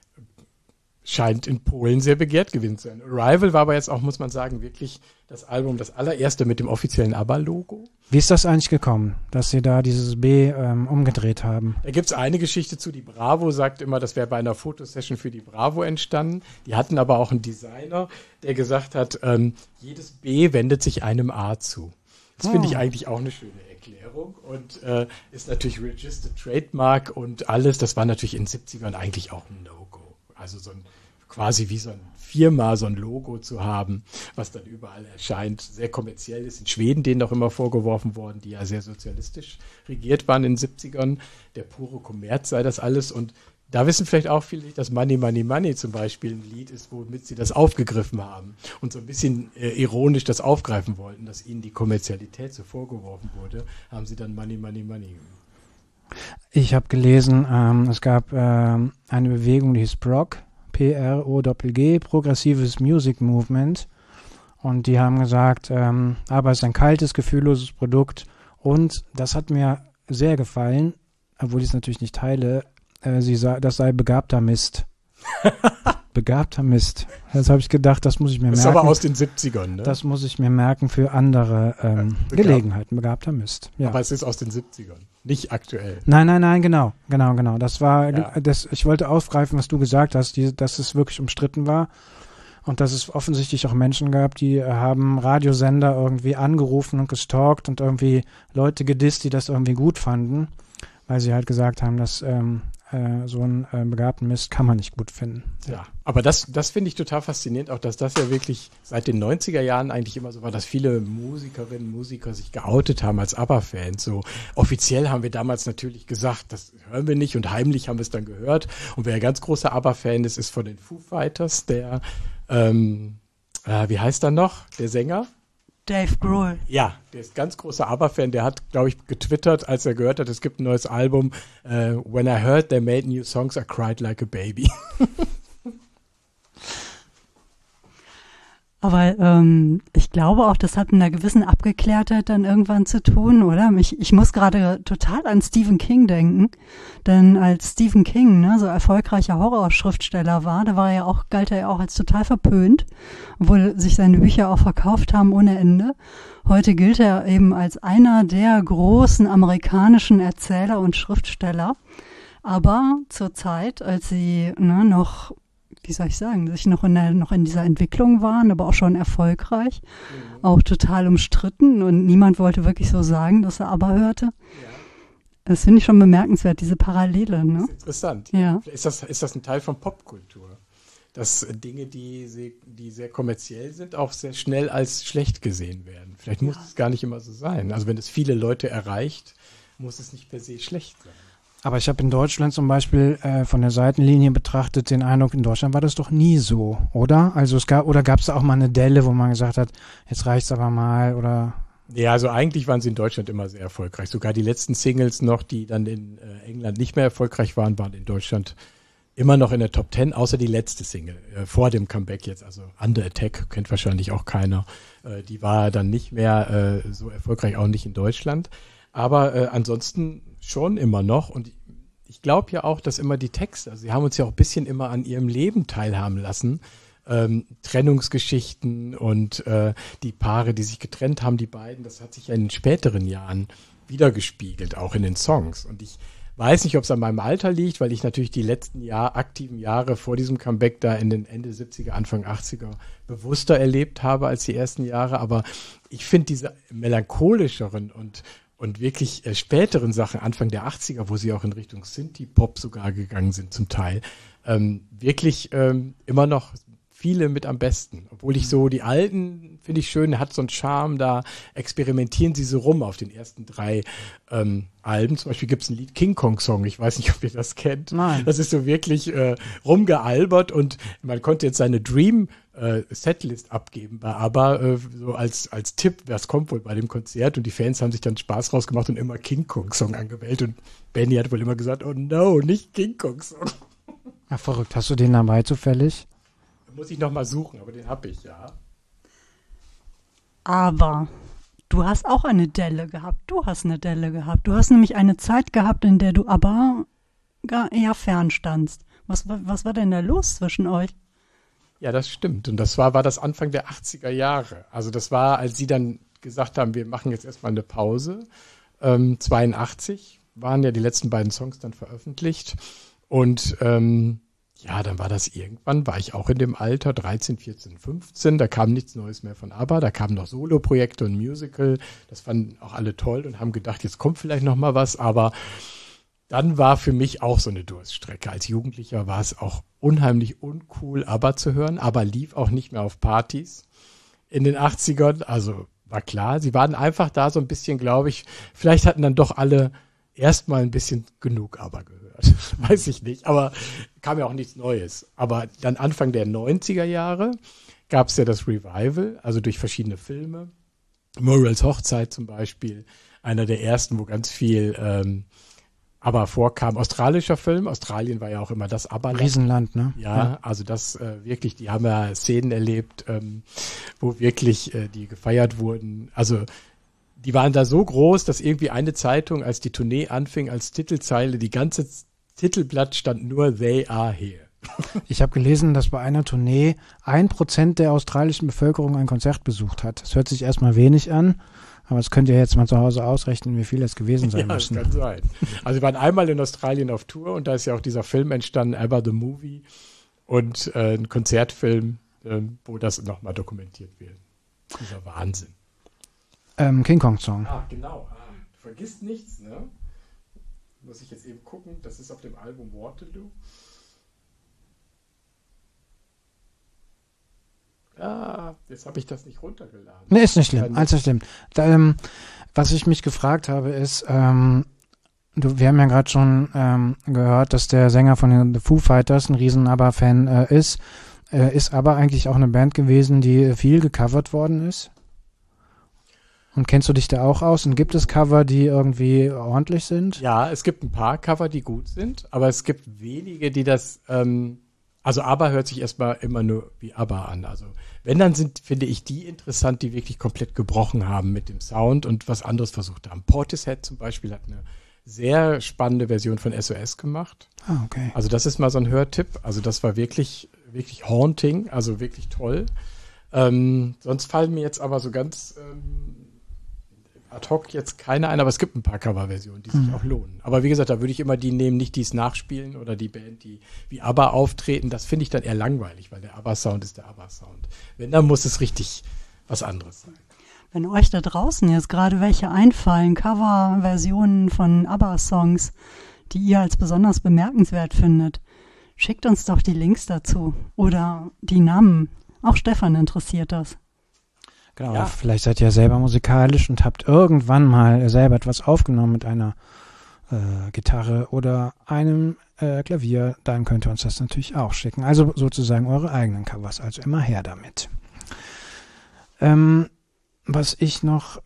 Scheint in Polen sehr begehrt gewesen zu sein. Arrival war aber jetzt auch, muss man sagen, wirklich das Album, das allererste mit dem offiziellen ABBA-Logo. Wie ist das eigentlich gekommen, dass sie da dieses B umgedreht haben? Da gibt es eine Geschichte zu, die Bravo sagt immer, das wäre bei einer Fotosession für die Bravo entstanden. Die hatten aber auch einen Designer, der gesagt hat, jedes B wendet sich einem A zu. Das finde ich eigentlich auch eine schöne Erklärung und ist natürlich Registered Trademark und alles. Das war natürlich in den 70ern eigentlich auch ein No-Go. Also so ein quasi wie so ein Firma, so ein Logo zu haben, was dann überall erscheint, sehr kommerziell ist. In Schweden denen auch immer vorgeworfen worden, die ja sehr sozialistisch regiert waren in den 70ern. Der pure Kommerz sei das alles und da wissen vielleicht auch viele, dass Money, Money, Money zum Beispiel ein Lied ist, womit sie das aufgegriffen haben und so ein bisschen ironisch das aufgreifen wollten, dass ihnen die Kommerzialität so vorgeworfen wurde, haben sie dann Money, Money, Money gemacht. Ich habe gelesen, es gab eine Bewegung, die hieß PROG, P-R-O-G-G, Progressives Music Movement, und die haben gesagt, aber es ist ein kaltes, gefühlloses Produkt und das hat mir sehr gefallen, obwohl ich es natürlich nicht teile. Das sei begabter Mist. Begabter Mist. Jetzt habe ich gedacht, das muss ich mir merken. Das ist aber aus den 70ern, ne? Das muss ich mir merken für andere Gelegenheiten. Begabter Mist. Ja. Aber es ist aus den 70ern, nicht aktuell. Nein, genau. Das war, ich wollte aufgreifen, was du gesagt hast, dass es wirklich umstritten war und dass es offensichtlich auch Menschen gab, die haben Radiosender irgendwie angerufen und gestalkt und irgendwie Leute gedisst, die das irgendwie gut fanden, weil sie halt gesagt haben, dass so einen begabten Mist kann man nicht gut finden. Ja, aber das finde ich total faszinierend, auch dass das ja wirklich seit den 90er Jahren eigentlich immer so war, dass viele Musikerinnen und Musiker sich geoutet haben als ABBA-Fans. So offiziell haben wir damals natürlich gesagt, das hören wir nicht und heimlich haben wir es dann gehört. Und wer ein ganz großer ABBA-Fan ist von den Foo Fighters, der, wie heißt er noch, der Sänger? Dave Grohl. Ja, der ist ganz großer ABBA-Fan. Der hat, glaube ich, getwittert, als er gehört hat, es gibt ein neues Album. When I heard they made new songs, I cried like a baby. Aber ich glaube auch, das hat mit einer gewissen Abgeklärtheit dann irgendwann zu tun, oder? Ich muss gerade total an Stephen King denken, denn als Stephen King so erfolgreicher Horrorschriftsteller war, galt er ja auch als total verpönt, obwohl sich seine Bücher auch verkauft haben ohne Ende. Heute gilt er eben als einer der großen amerikanischen Erzähler und Schriftsteller. Aber zur Zeit, als sie noch, wie soll ich sagen, sich noch in dieser Entwicklung waren, aber auch schon erfolgreich, auch total umstritten und niemand wollte wirklich so sagen, dass er ABBA hörte. Ja. Das finde ich schon bemerkenswert, diese Parallele. Ne? Das ist interessant. Ja. Ist das ein Teil von Popkultur? Dass Dinge, die sehr kommerziell sind, auch sehr schnell als schlecht gesehen werden. Vielleicht muss es gar nicht immer so sein. Also wenn es viele Leute erreicht, muss es nicht per se schlecht sein. Aber ich habe in Deutschland zum Beispiel von der Seitenlinie betrachtet den Eindruck, in Deutschland war das doch nie so, oder? Also gab es da auch mal eine Delle, wo man gesagt hat, jetzt reicht's aber mal, oder? Ja, also eigentlich waren sie in Deutschland immer sehr erfolgreich. Sogar die letzten Singles noch, die dann in England nicht mehr erfolgreich waren in Deutschland immer noch in der Top 10, außer die letzte Single vor dem Comeback jetzt, also Under Attack, kennt wahrscheinlich auch keiner. Die war dann nicht mehr so erfolgreich, auch nicht in Deutschland. Aber ansonsten schon immer noch. Und ich glaube ja auch, dass immer die Texte, also sie haben uns ja auch ein bisschen immer an ihrem Leben teilhaben lassen. Trennungsgeschichten und die Paare, die sich getrennt haben, die beiden, das hat sich ja in den späteren Jahren wiedergespiegelt, auch in den Songs. Und ich weiß nicht, ob es an meinem Alter liegt, weil ich natürlich die letzten aktiven Jahre vor diesem Comeback da in den Ende 70er, Anfang 80er bewusster erlebt habe als die ersten Jahre. Aber ich finde diese melancholischeren und wirklich späteren Sachen, Anfang der 80er, wo sie auch in Richtung Synthie-Pop sogar gegangen sind zum Teil, wirklich immer noch viele mit am besten. Obwohl ich so die alten, finde ich schön, hat so einen Charme, da experimentieren sie so rum auf den ersten 3 Alben. Zum Beispiel gibt es ein Lied, King Kong Song, ich weiß nicht, ob ihr das kennt. Nein. Das ist so wirklich rumgealbert und man konnte jetzt seine Dream Setlist abgeben bei ABBA, so als Tipp, was kommt wohl bei dem Konzert, und die Fans haben sich dann Spaß rausgemacht und immer King Kong Song angewählt und Benny hat wohl immer gesagt, oh no, nicht King Kong Song. Ja, verrückt. Hast du den dabei zufällig? Muss ich noch mal suchen, aber den habe ich, ja. Aber du hast auch eine Delle gehabt. Du hast nämlich eine Zeit gehabt, in der du aber eher fernstandst. Was war denn da los zwischen euch? Ja, das stimmt. Und das war das Anfang der 80er Jahre. Also das war, als sie dann gesagt haben, wir machen jetzt erstmal eine Pause. 82 waren ja die letzten beiden Songs dann veröffentlicht. Und ja, dann war das irgendwann, war ich auch in dem Alter, 13, 14, 15, da kam nichts Neues mehr von ABBA, da kamen noch Solo-Projekte und Musical, das fanden auch alle toll und haben gedacht, jetzt kommt vielleicht noch mal was, aber dann war für mich auch so eine Durststrecke. Als Jugendlicher war es auch unheimlich uncool, ABBA zu hören, ABBA lief auch nicht mehr auf Partys in den 80ern, also war klar, sie waren einfach da so ein bisschen, glaube ich, vielleicht hatten dann doch alle erstmal ein bisschen genug ABBA gehört. Weiß ich nicht, aber kam ja auch nichts Neues. Aber dann Anfang der 90er Jahre gab es ja das Revival, also durch verschiedene Filme. Muriels Hochzeit zum Beispiel, einer der ersten, wo ganz viel ABBA vorkam. Australischer Film, Australien war ja auch immer das ABBA-Land. Riesenland, ne? Ja, also das wirklich, die haben ja Szenen erlebt, wo wirklich die gefeiert wurden. Also die waren da so groß, dass irgendwie eine Zeitung, als die Tournee anfing, als Titelzeile, die ganze Titelblatt stand nur "They are here". Ich habe gelesen, dass bei einer Tournee 1% der australischen Bevölkerung ein Konzert besucht hat. Das hört sich erstmal wenig an, aber das könnt ihr jetzt mal zu Hause ausrechnen, wie viel es gewesen sein müssen. Ja, das kann sein. Also wir waren einmal in Australien auf Tour und da ist ja auch dieser Film entstanden, ABBA the Movie, und ein Konzertfilm, wo das nochmal dokumentiert wird. Dieser Wahnsinn. King Kong Song. Ah, genau. Du vergisst nichts, ne? Muss ich jetzt eben gucken. Das ist auf dem Album Waterloo. Jetzt habe ich das nicht runtergeladen. Ne, ist nicht schlimm. Alles nicht schlimm. Was ich mich gefragt habe, ist, wir haben ja gerade schon gehört, dass der Sänger von den The Foo Fighters ein riesen ABBA-Fan ist. Ist ABBA eigentlich auch eine Band gewesen, die viel gecovert worden ist? Und kennst du dich da auch aus? Und gibt es Cover, die irgendwie ordentlich sind? Ja, es gibt ein paar Cover, die gut sind, aber es gibt wenige, die das, also ABBA hört sich erstmal immer nur wie ABBA an. Also wenn, dann finde ich die interessant, die wirklich komplett gebrochen haben mit dem Sound und was anderes versucht haben. Portishead zum Beispiel hat eine sehr spannende Version von SOS gemacht. Ah, okay. Also das ist mal so ein Hörtipp. Also das war wirklich, wirklich haunting, also wirklich toll. Sonst fallen mir jetzt aber so ganz ad hoc jetzt keine ein, aber es gibt ein paar Coverversionen, die sich auch lohnen. Aber wie gesagt, da würde ich immer die nehmen, nicht die es nachspielen oder die Band, die wie ABBA auftreten. Das finde ich dann eher langweilig, weil der ABBA-Sound ist der ABBA-Sound. Wenn, dann muss es richtig was anderes sein. Wenn euch da draußen jetzt gerade welche einfallen, Coverversionen von ABBA-Songs, die ihr als besonders bemerkenswert findet, schickt uns doch die Links dazu oder die Namen. Auch Stefan interessiert das. Genau, Ja. vielleicht seid ihr selber musikalisch und habt irgendwann mal selber etwas aufgenommen mit einer Gitarre oder einem Klavier, dann könnt ihr uns das natürlich auch schicken. Also sozusagen eure eigenen Covers, also immer her damit. Was ich noch,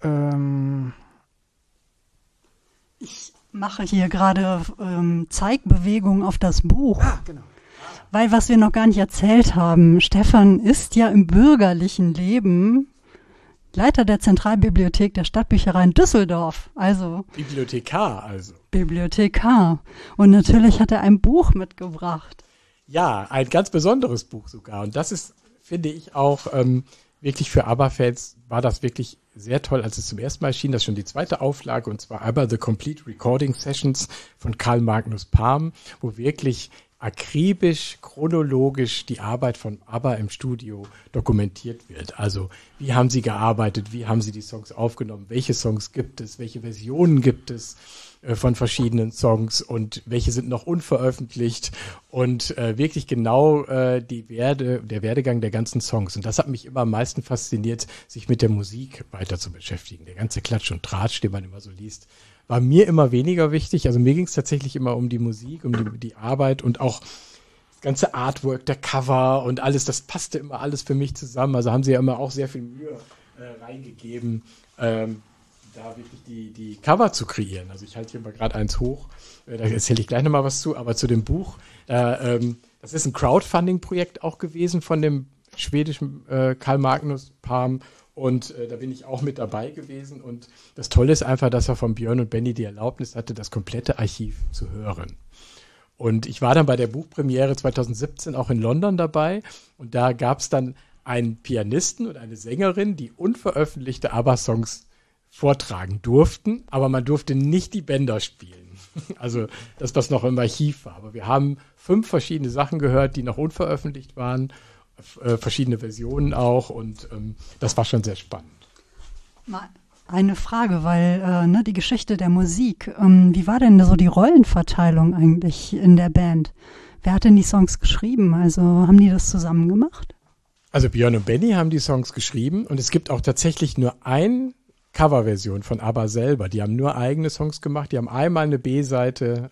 Ich mache hier gerade Zeigbewegungen auf das Buch. genau. Weil was wir noch gar nicht erzählt haben, Stefan ist ja im bürgerlichen Leben Leiter der Zentralbibliothek der Stadtbücherei in Düsseldorf, also Bibliothekar also. Bibliothekar. Und natürlich hat er ein Buch mitgebracht. Ja, ein ganz besonderes Buch sogar. Und das ist, finde ich, auch wirklich für ABBA-Fans war das wirklich sehr toll, als es zum ersten Mal erschien. Das ist schon die zweite Auflage, und zwar ABBA The Complete Recording Sessions von Karl Magnus Palm, wo wirklich akribisch, chronologisch die Arbeit von ABBA im Studio dokumentiert wird. Also wie haben sie gearbeitet, wie haben sie die Songs aufgenommen, welche Songs gibt es, welche Versionen gibt es von verschiedenen Songs und welche sind noch unveröffentlicht und wirklich genau der Werdegang der ganzen Songs. Und das hat mich immer am meisten fasziniert, sich mit der Musik weiter zu beschäftigen. Der ganze Klatsch und Tratsch, den man immer so liest, war mir immer weniger wichtig. Also mir ging es tatsächlich immer um die Musik, um die Arbeit und auch das ganze Artwork, der Cover und alles. Das passte immer alles für mich zusammen. Also haben sie ja immer auch sehr viel Mühe reingegeben, da wirklich die Cover zu kreieren. Also ich halte hier mal gerade eins hoch. Da erzähle ich gleich nochmal was zu. Aber zu dem Buch, das ist ein Crowdfunding-Projekt auch gewesen von dem schwedischen Karl Magnus Palm. Und da bin ich auch mit dabei gewesen. Und das Tolle ist einfach, dass er von Björn und Benny die Erlaubnis hatte, das komplette Archiv zu hören. Und ich war dann bei der Buchpremiere 2017 auch in London dabei. Und da gab es dann einen Pianisten und eine Sängerin, die unveröffentlichte ABBA-Songs vortragen durften. Aber man durfte nicht die Bänder spielen. Also das, was noch im Archiv war. Aber wir haben 5 verschiedene Sachen gehört, die noch unveröffentlicht waren. Verschiedene Versionen auch, und das war schon sehr spannend. Mal eine Frage, weil die Geschichte der Musik, wie war denn so die Rollenverteilung eigentlich in der Band? Wer hat denn die Songs geschrieben? Also haben die das zusammen gemacht? Also Björn und Benny haben die Songs geschrieben, und es gibt auch tatsächlich nur eine Coverversion von ABBA selber. Die haben nur eigene Songs gemacht. Die haben einmal eine B-Seite,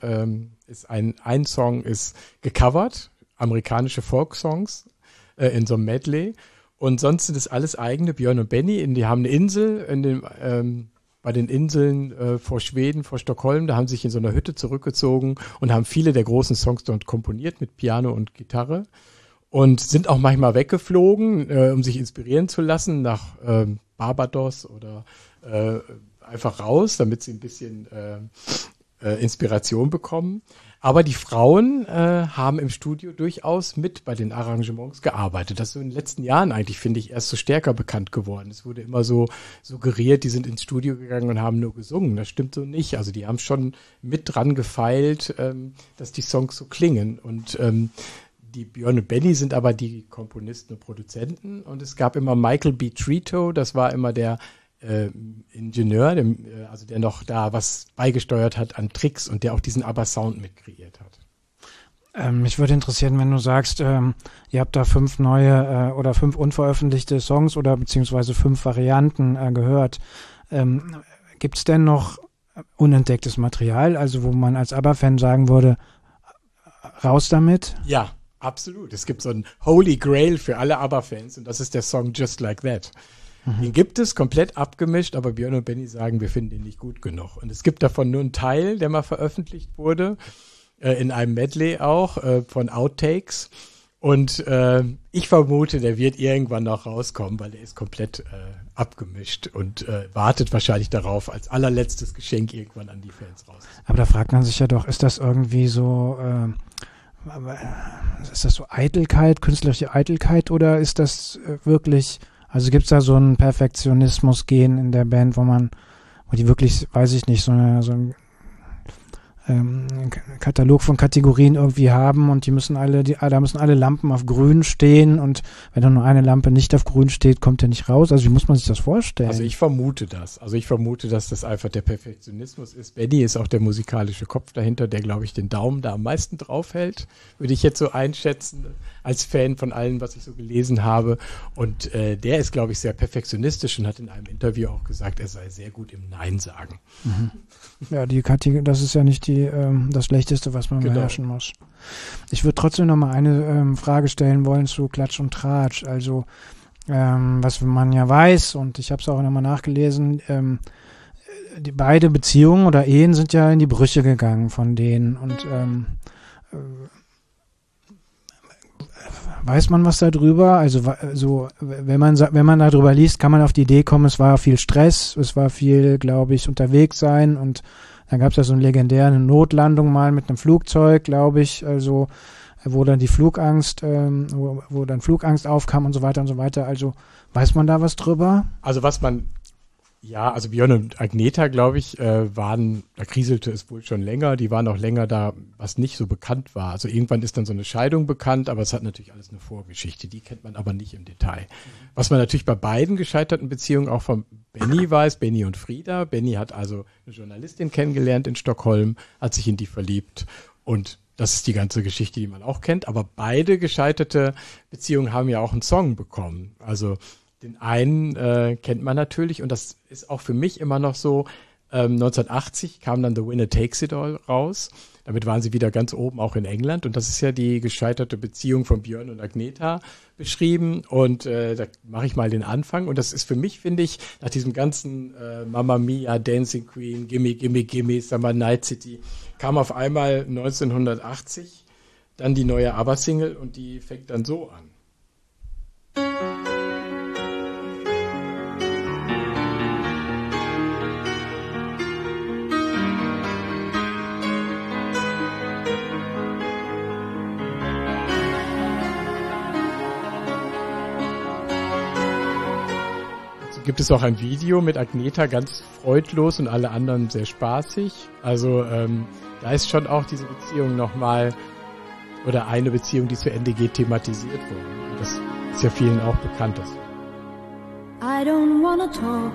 ein Song ist gecovert, amerikanische Folksongs, in so einem Medley, und sonst sind es alles eigene. Björn und Benny, die haben eine Insel bei den Inseln vor Schweden, vor Stockholm, da haben sie sich in so einer Hütte zurückgezogen und haben viele der großen Songs dort komponiert mit Piano und Gitarre und sind auch manchmal weggeflogen, um sich inspirieren zu lassen nach Barbados oder einfach raus, damit sie ein bisschen Inspiration bekommen. Aber die Frauen haben im Studio durchaus mit bei den Arrangements gearbeitet. Das ist so in den letzten Jahren eigentlich, finde ich, erst so stärker bekannt geworden. Es wurde immer so suggeriert, die sind ins Studio gegangen und haben nur gesungen. Das stimmt so nicht. Also die haben schon mit dran gefeilt, dass die Songs so klingen. Und die Björn und Benny sind aber die Komponisten und Produzenten. Und es gab immer Michael B. Trito, das war immer der Ingenieur, der noch da was beigesteuert hat an Tricks und der auch diesen ABBA-Sound mit kreiert hat. Mich würde interessieren, wenn du sagst, ihr habt da 5 neue oder 5 unveröffentlichte Songs oder beziehungsweise 5 Varianten gehört. Gibt es denn noch unentdecktes Material, also wo man als ABBA-Fan sagen würde, raus damit? Ja, absolut. Es gibt so einen Holy Grail für alle ABBA-Fans, und das ist der Song Just Like That. Den gibt es komplett abgemischt, aber Björn und Benny sagen, wir finden den nicht gut genug. Und es gibt davon nur einen Teil, der mal veröffentlicht wurde, in einem Medley auch, von Outtakes. Und ich vermute, der wird irgendwann noch rauskommen, weil der ist komplett abgemischt und wartet wahrscheinlich darauf, als allerletztes Geschenk irgendwann an die Fans raus. Aber da fragt man sich ja doch, ist das irgendwie so, ist das so Eitelkeit, künstlerische Eitelkeit oder ist das wirklich, also gibt es da so einen Perfektionismus-Gen in der Band, wo die wirklich, weiß ich nicht, so ein Katalog von Kategorien irgendwie haben und da müssen alle Lampen auf grün stehen und wenn dann nur eine Lampe nicht auf grün steht, kommt der nicht raus. Also wie muss man sich das vorstellen? Also ich vermute das. Dass das einfach der Perfektionismus ist. Benny ist auch der musikalische Kopf dahinter, der, glaube ich, den Daumen da am meisten drauf hält, würde ich jetzt so einschätzen, als Fan von allem, was ich so gelesen habe. Und der ist, glaube ich, sehr perfektionistisch und hat in einem Interview auch gesagt, er sei sehr gut im Nein sagen. Mhm. Ja, das ist ja nicht das Schlechteste, was man beherrschen muss. Ich würde trotzdem noch mal eine Frage stellen wollen zu Klatsch und Tratsch. Also, was man ja weiß, und ich habe es auch nochmal nachgelesen, beide Beziehungen oder Ehen sind ja in die Brüche gegangen von denen. Und weiß man was darüber? Also so, wenn man darüber liest, kann man auf die Idee kommen, es war viel Stress, es war viel, glaube ich, unterwegs sein und dann gab es ja so eine legendäre Notlandung mal mit einem Flugzeug, glaube ich, also wo dann die Flugangst, wo dann Flugangst aufkam und so weiter und so weiter. Also weiß man da was drüber? Also also Björn und Agneta, glaube ich, da kriselte es wohl schon länger, die waren auch länger da, was nicht so bekannt war. Also irgendwann ist dann so eine Scheidung bekannt, aber es hat natürlich alles eine Vorgeschichte, die kennt man aber nicht im Detail. Was man natürlich bei beiden gescheiterten Beziehungen auch von Benny weiß, Benny und Frieda. Benny hat also eine Journalistin kennengelernt in Stockholm, hat sich in die verliebt und das ist die ganze Geschichte, die man auch kennt, aber beide gescheiterte Beziehungen haben ja auch einen Song bekommen. Also den einen kennt man natürlich und das ist auch für mich immer noch so. 1980 kam dann The Winner Takes It All raus. Damit waren sie wieder ganz oben auch in England und das ist ja die gescheiterte Beziehung von Björn und Agneta beschrieben und da mache ich mal den Anfang und das ist für mich, finde ich, nach diesem ganzen Mamma Mia, Dancing Queen, Gimme, Gimme, Gimme, Summer Night City, kam auf einmal 1980 dann die neue ABBA-Single und die fängt dann so an. Gibt es auch ein Video mit Agneta ganz freudlos und alle anderen sehr spaßig. Also da ist schon auch diese Beziehung nochmal oder eine Beziehung, die zu Ende geht, thematisiert worden. Und das ist ja vielen auch bekannt. I don't wanna talk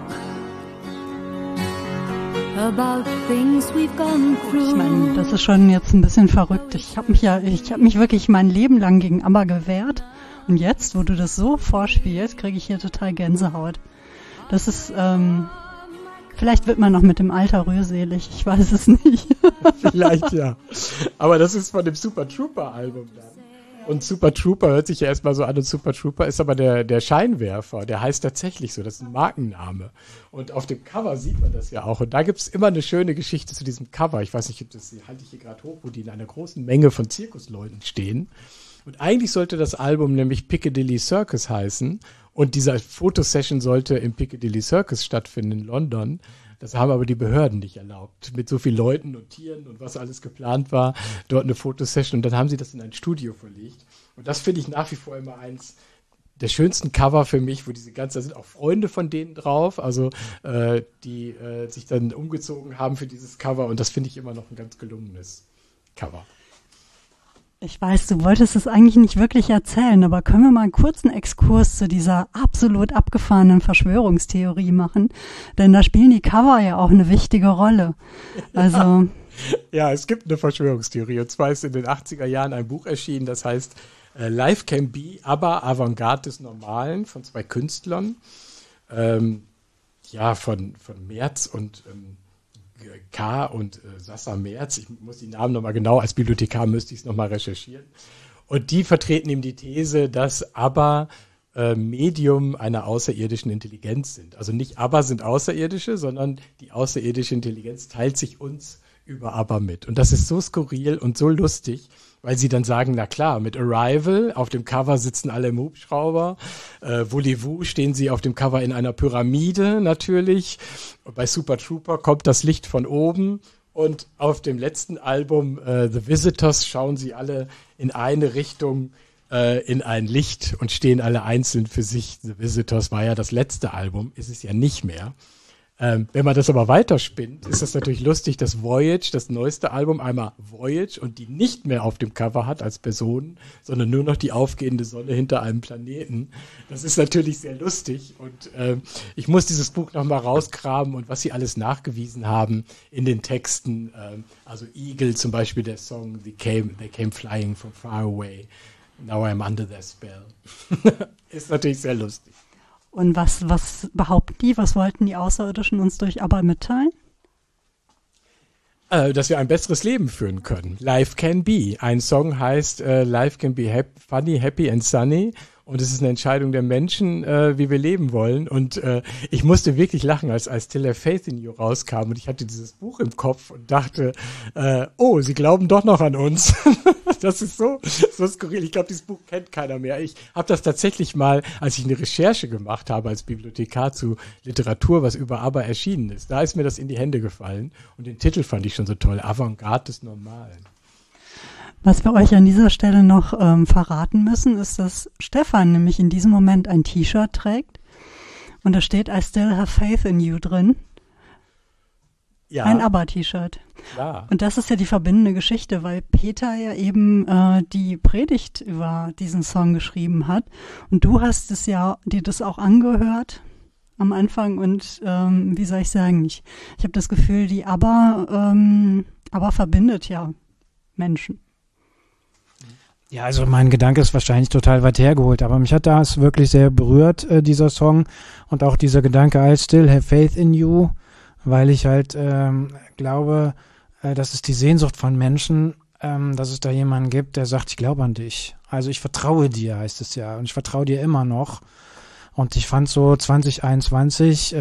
about things we've gone through. Ich meine, das ist schon jetzt ein bisschen verrückt. Ich habe mich wirklich mein Leben lang gegen ABBA gewehrt. Und jetzt, wo du das so vorspielst, kriege ich hier total Gänsehaut. Das ist, vielleicht wird man noch mit dem Alter rührselig, ich weiß es nicht. Vielleicht ja. Aber das ist von dem Super Trooper Album dann. Und Super Trooper hört sich ja erstmal so an und Super Trooper ist aber der Scheinwerfer, der heißt tatsächlich so, das ist ein Markenname. Und auf dem Cover sieht man das ja auch. Und da gibt's immer eine schöne Geschichte zu diesem Cover. Ich weiß nicht, halte ich hier gerade hoch, wo die in einer großen Menge von Zirkusleuten stehen. Und eigentlich sollte das Album nämlich Piccadilly Circus heißen. Und diese Fotosession sollte im Piccadilly Circus stattfinden in London. Das haben aber die Behörden nicht erlaubt. Mit so vielen Leuten und Tieren und was alles geplant war, dort eine Fotosession. Und dann haben sie das in ein Studio verlegt. Und das finde ich nach wie vor immer eins der schönsten Cover für mich, wo da sind auch Freunde von denen drauf, also die sich dann umgezogen haben für dieses Cover. Und das finde ich immer noch ein ganz gelungenes Cover. Ich weiß, du wolltest es eigentlich nicht wirklich erzählen, aber können wir mal einen kurzen Exkurs zu dieser absolut abgefahrenen Verschwörungstheorie machen? Denn da spielen die Cover ja auch eine wichtige Rolle. Also ja, es gibt eine Verschwörungstheorie. Und zwar ist in den 80er Jahren ein Buch erschienen, das heißt Life Can Be, aber Avantgarde des Normalen von zwei Künstlern. Von Merz und K. und Sassa Merz, ich muss die Namen nochmal genau, als Bibliothekar müsste ich es nochmal recherchieren. Und die vertreten eben die These, dass ABBA Medium einer außerirdischen Intelligenz sind. Also nicht ABBA sind Außerirdische, sondern die außerirdische Intelligenz teilt sich uns über ABBA mit. Und das ist so skurril und so lustig, weil sie dann sagen, na klar, mit Arrival, auf dem Cover sitzen alle im Hubschrauber, Voulez-vous stehen sie auf dem Cover in einer Pyramide natürlich, bei Super Trooper kommt das Licht von oben und auf dem letzten Album The Visitors schauen sie alle in eine Richtung, in ein Licht und stehen alle einzeln für sich. The Visitors war ja das letzte Album, ist es ja nicht mehr. Wenn man das aber weiterspinnt, ist das natürlich lustig, dass Voyage, das neueste Album, einmal Voyage und die nicht mehr auf dem Cover hat als Personen, sondern nur noch die aufgehende Sonne hinter einem Planeten. Das ist natürlich sehr lustig und ich muss dieses Buch nochmal rausgraben und was sie alles nachgewiesen haben in den Texten. Also Eagle zum Beispiel, der Song They came flying from far away. Now I'm under their spell. Ist natürlich sehr lustig. Und was behaupten die? Was wollten die Außerirdischen uns durch ABBA mitteilen? Dass wir ein besseres Leben führen können. Life can be. Ein Song heißt Life can be funny, happy and sunny. Und es ist eine Entscheidung der Menschen, wie wir leben wollen. Und ich musste wirklich lachen, als I Still Have Faith in You rauskam. Und ich hatte dieses Buch im Kopf und dachte, oh, sie glauben doch noch an uns. Das ist so skurril. Ich glaube, dieses Buch kennt keiner mehr. Ich habe das tatsächlich mal, als ich eine Recherche gemacht habe als Bibliothekar zu Literatur, was über ABBA erschienen ist. Da ist mir das in die Hände gefallen. Und den Titel fand ich schon so toll. Avantgarde des Normalen. Was wir euch an dieser Stelle noch verraten müssen, ist, dass Stefan nämlich in diesem Moment ein T-Shirt trägt und da steht I Still Have Faith in You drin. Ja. Ein ABBA-T-Shirt. Ja. Und das ist ja die verbindende Geschichte, weil Peter ja eben die Predigt über diesen Song geschrieben hat und du hast es ja dir das auch angehört am Anfang und wie soll ich sagen, ich habe das Gefühl, die ABBA verbindet ja Menschen. Ja, also mein Gedanke ist wahrscheinlich total weit hergeholt, aber mich hat das wirklich sehr berührt, dieser Song und auch dieser Gedanke I Still Have Faith in You, weil ich halt glaube, das ist die Sehnsucht von Menschen, dass es da jemanden gibt, der sagt, ich glaube an dich. Also ich vertraue dir, heißt es ja, und ich vertraue dir immer noch. Und ich fand so 2021,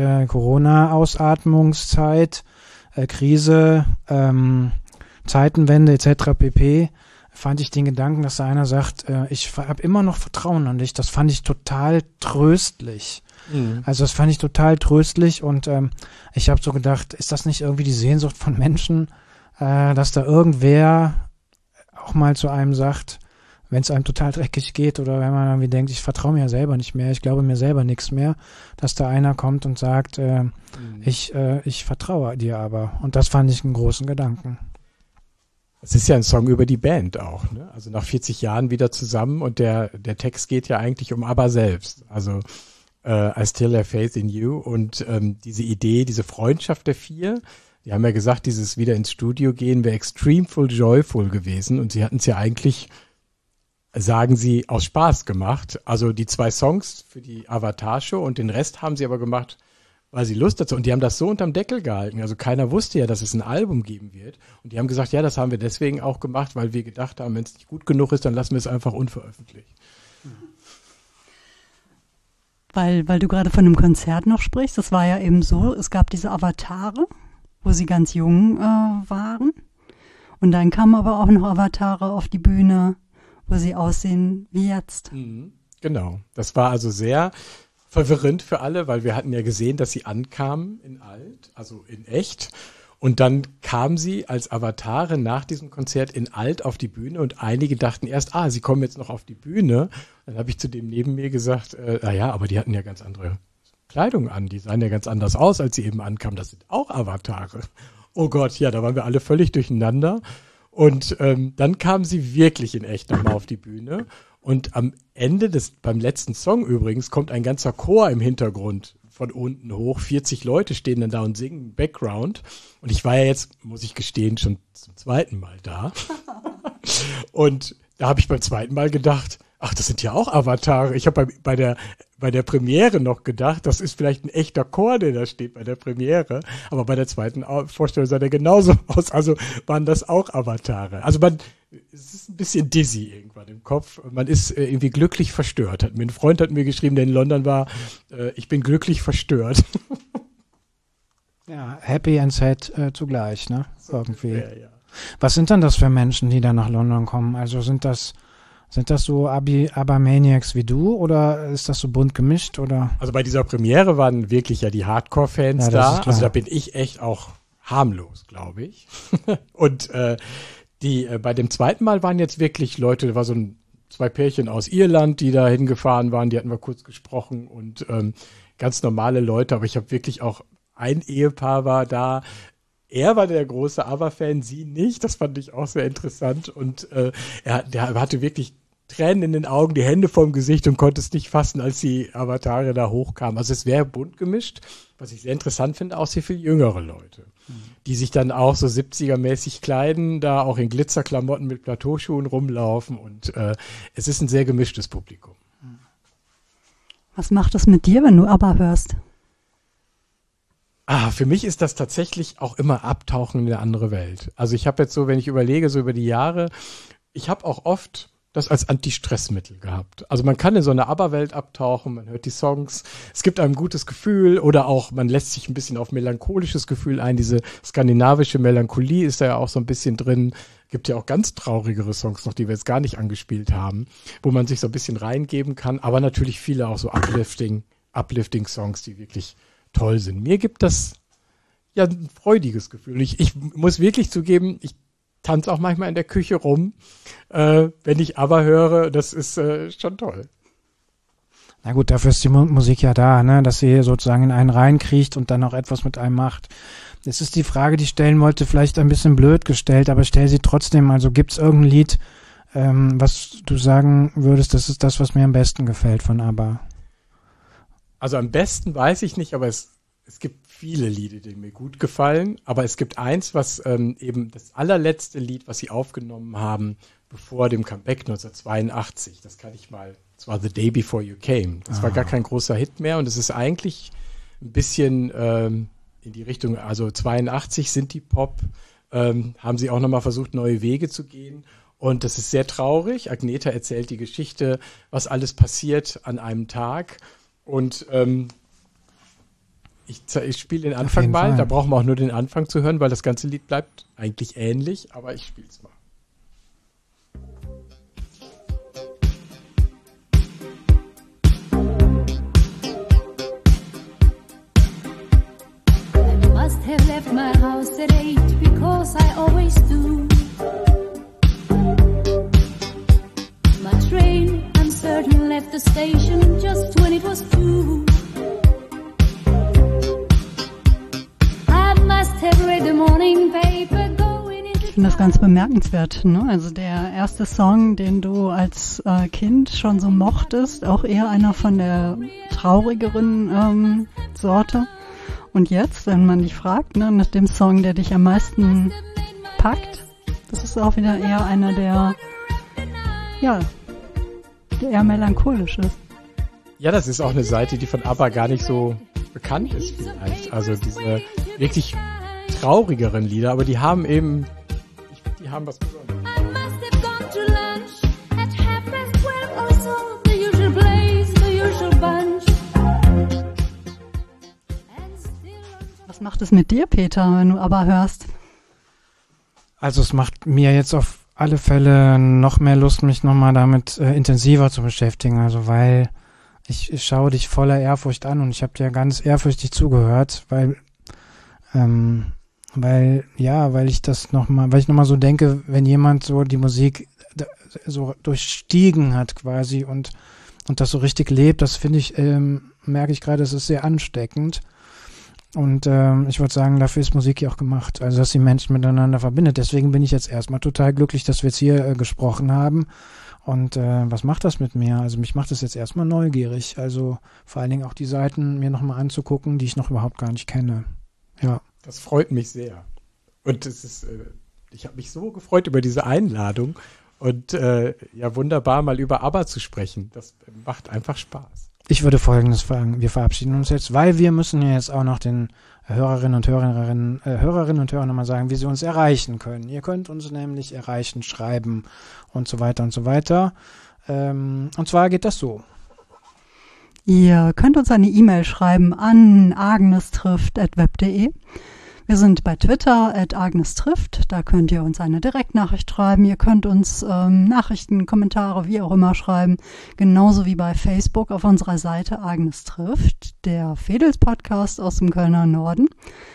Corona-Ausatmungszeit, Krise, Zeitenwende etc. pp., fand ich den Gedanken, dass da einer sagt, ich habe immer noch Vertrauen an dich, das fand ich total tröstlich. Mhm. Also das fand ich total tröstlich und ich habe so gedacht, ist das nicht irgendwie die Sehnsucht von Menschen, dass da irgendwer auch mal zu einem sagt, wenn es einem total dreckig geht oder wenn man irgendwie denkt, ich vertraue mir ja selber nicht mehr, ich glaube mir selber nichts mehr, dass da einer kommt und sagt, ich vertraue dir aber. Und das fand ich einen großen Gedanken. Es ist ja ein Song über die Band auch, ne? Also nach 40 Jahren wieder zusammen und der Text geht ja eigentlich um ABBA selbst. Also I Still Have Faith in You und diese Idee, diese Freundschaft der vier, die haben ja gesagt, dieses wieder ins Studio gehen wäre extremeful joyful gewesen und sie hatten es ja eigentlich, sagen sie, aus Spaß gemacht. Also die 2 Songs für die Avatar-Show und den Rest haben sie aber gemacht, weil sie Lust dazu, und die haben das so unterm Deckel gehalten, also keiner wusste ja, dass es ein Album geben wird und die haben gesagt, ja, das haben wir deswegen auch gemacht, weil wir gedacht haben, wenn es nicht gut genug ist, dann lassen wir es einfach unveröffentlicht. Weil du gerade von einem Konzert noch sprichst, das war ja eben so, es gab diese Avatare, wo sie ganz jung waren und dann kamen aber auch noch Avatare auf die Bühne, wo sie aussehen wie jetzt. Genau, das war also sehr verwirrend für alle, weil wir hatten ja gesehen, dass sie ankamen in alt, also in echt. Und dann kamen sie als Avatare nach diesem Konzert in alt auf die Bühne und einige dachten erst, sie kommen jetzt noch auf die Bühne. Dann habe ich zu dem neben mir gesagt, naja, aber die hatten ja ganz andere Kleidung an, die sahen ja ganz anders aus, als sie eben ankamen. Das sind auch Avatare. Oh Gott, ja, da waren wir alle völlig durcheinander. Und dann kamen sie wirklich in echt nochmal auf die Bühne. Und am Ende beim letzten Song übrigens, kommt ein ganzer Chor im Hintergrund von unten hoch. 40 Leute stehen dann da und singen Background. Und ich war ja jetzt, muss ich gestehen, schon zum 2. Mal da. Und da habe ich beim 2. Mal gedacht, ach, das sind ja auch Avatare. Ich habe bei der Premiere noch gedacht, das ist vielleicht ein echter Chor, der da steht bei der Premiere. Aber bei der 2. Vorstellung sah der genauso aus. Also waren das auch Avatare. Also es ist ein bisschen dizzy irgendwann im Kopf. Man ist irgendwie glücklich verstört. Ein Freund hat mir geschrieben, der in London war, ich bin glücklich verstört. Ja, happy and sad zugleich, ne? Irgendwie. Ja. Was sind denn das für Menschen, die da nach London kommen? Also sind das so ABBA-Maniacs wie du oder ist das so bunt gemischt oder? Also bei dieser Premiere waren wirklich ja die Hardcore-Fans Ja, das da. ist klar. Also da bin ich echt auch harmlos, glaube ich. Und bei dem zweiten Mal waren jetzt wirklich Leute, da war so zwei Pärchen aus Irland, die da hingefahren waren, die hatten wir kurz gesprochen und ganz normale Leute, aber ich habe wirklich auch ein Ehepaar war da. Er war der große ABBA-Fan, sie nicht. Das fand ich auch sehr interessant. Und der hatte wirklich Tränen in den Augen, die Hände vorm Gesicht und konnte es nicht fassen, als die Avatare da hochkamen. Also es wäre bunt gemischt. Was ich sehr interessant finde, auch sehr viel jüngere Leute, die sich dann auch so 70er-mäßig kleiden, da auch in Glitzerklamotten mit Plateauschuhen rumlaufen. Und es ist ein sehr gemischtes Publikum. Was macht es mit dir, wenn du ABBA hörst? Für mich ist das tatsächlich auch immer Abtauchen in eine andere Welt. Also ich habe jetzt so, wenn ich überlege, so über die Jahre, ich habe auch oft das als Anti-Stress-Mittel gehabt. Also man kann in so eine ABBA-Welt abtauchen, man hört die Songs, es gibt einem ein gutes Gefühl oder auch man lässt sich ein bisschen auf melancholisches Gefühl ein. Diese skandinavische Melancholie ist da ja auch so ein bisschen drin. Gibt ja auch ganz traurigere Songs noch, die wir jetzt gar nicht angespielt haben, wo man sich so ein bisschen reingeben kann, aber natürlich viele auch so Uplifting-Songs, die wirklich toll sind. Mir gibt das ja ein freudiges Gefühl. Ich muss wirklich zugeben, ich tanze auch manchmal in der Küche rum, wenn ich ABBA höre. Das ist schon toll. Na gut, dafür ist die Musik ja da, ne? Dass sie sozusagen in einen reinkriecht und dann auch etwas mit einem macht. Es ist die Frage, die ich stellen wollte, vielleicht ein bisschen blöd gestellt, aber stell sie trotzdem. Also gibt's irgendein Lied, was du sagen würdest, das ist das, was mir am besten gefällt von ABBA? Also am besten weiß ich nicht, aber es gibt viele Lieder, die mir gut gefallen. Aber es gibt eins, was eben das allerletzte Lied, was sie aufgenommen haben, bevor dem Comeback 1982. Das kann ich mal, das war The Day Before You Came. Das war gar kein großer Hit mehr und es ist eigentlich ein bisschen in die Richtung, also 82 sind die Pop, haben sie auch nochmal versucht, neue Wege zu gehen. Und das ist sehr traurig. Agnetha erzählt die Geschichte, was alles passiert an einem Tag. Und ich spiele den Anfang mal, Fall. Da brauchen wir auch nur den Anfang zu hören, weil das ganze Lied bleibt eigentlich ähnlich, aber ich spiele es mal. I must have left my house at 8 because I always do. My train, I'm certain, left the station just when it was 2. I must have read the morning paper going into Ich finde das ganz bemerkenswert, ne? Also der erste Song, den du als Kind schon so mochtest, auch eher einer von der traurigeren Sorte. Und jetzt, wenn man dich fragt, ne, nach dem Song, der dich am meisten packt, das ist auch wieder eher einer, der eher melancholisch ist. Ja, das ist auch eine Seite, die von ABBA gar nicht so bekannt ist vielleicht. Also diese wirklich traurigeren Lieder, aber die haben eben, ich finde, die haben was Besonderes. I must have gone to lunch at 12:30 or so. The usual place, the usual bunch. And still Was macht es mit dir, Peter, wenn du ABBA hörst? Also es macht mir jetzt auf alle Fälle noch mehr Lust, mich nochmal damit intensiver zu beschäftigen. Also weil ich schaue dich voller Ehrfurcht an und ich habe dir ganz ehrfürchtig zugehört, weil ich nochmal so denke, wenn jemand so die Musik so durchstiegen hat quasi und das so richtig lebt, das finde ich, merke ich gerade, es ist sehr ansteckend. Und ich würde sagen, dafür ist Musik ja auch gemacht, also dass sie Menschen miteinander verbindet. Deswegen bin ich jetzt erstmal total glücklich, dass wir jetzt hier gesprochen haben. Und was macht das mit mir? Also mich macht das jetzt erstmal neugierig. Also vor allen Dingen auch die Seiten mir nochmal anzugucken, die ich noch überhaupt gar nicht kenne. Ja. Das freut mich sehr. Und es ist, ich habe mich so gefreut über diese Einladung und ja, wunderbar mal über ABBA zu sprechen. Das macht einfach Spaß. Ich würde Folgendes fragen. Wir verabschieden uns jetzt, weil wir müssen ja jetzt auch noch den Hörerinnen und Hörern nochmal sagen, wie sie uns erreichen können. Ihr könnt uns nämlich erreichen, schreiben und so weiter und so weiter. Und zwar geht das so. Ihr könnt uns eine E-Mail schreiben an agnestrifft@web.de. Wir sind bei Twitter @agnestrifft. Da könnt ihr uns eine Direktnachricht schreiben. Ihr könnt uns Nachrichten, Kommentare, wie auch immer schreiben. Genauso wie bei Facebook auf unserer Seite Agnes trifft, der Fedels-Podcast aus dem Kölner Norden.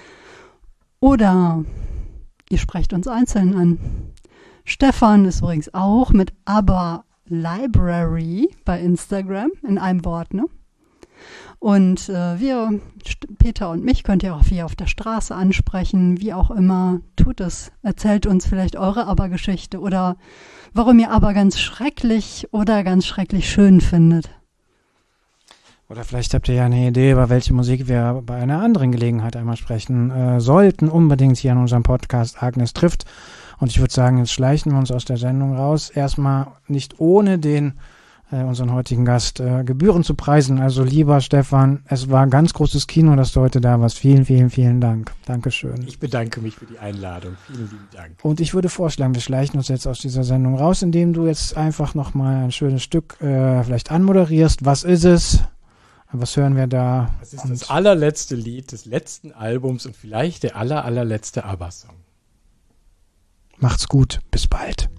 Oder ihr sprecht uns einzeln an. Stefan ist übrigens auch mit Aber Library bei Instagram in einem Wort, ne? Und wir, Peter und mich, könnt ihr auch hier auf der Straße ansprechen, wie auch immer. Tut es. Erzählt uns vielleicht eure Aber-Geschichte oder warum ihr Aber ganz schrecklich oder ganz schrecklich schön findet. Oder vielleicht habt ihr ja eine Idee, über welche Musik wir bei einer anderen Gelegenheit einmal sprechen sollten. Unbedingt hier in unserem Podcast Agnes trifft. Und ich würde sagen, jetzt schleichen wir uns aus der Sendung raus. Erstmal nicht ohne unseren heutigen Gast Gebühren zu preisen. Also lieber Stefan, es war ein ganz großes Kino, dass du heute da warst. Vielen, vielen, vielen Dank. Dankeschön. Ich bedanke mich für die Einladung. Vielen lieben Dank. Und ich würde vorschlagen, wir schleichen uns jetzt aus dieser Sendung raus, indem du jetzt einfach nochmal ein schönes Stück vielleicht anmoderierst. Was ist es? Was hören wir da? Das ist das allerletzte Lied des letzten Albums und vielleicht der allerletzte ABBA-Song. Macht's gut. Bis bald.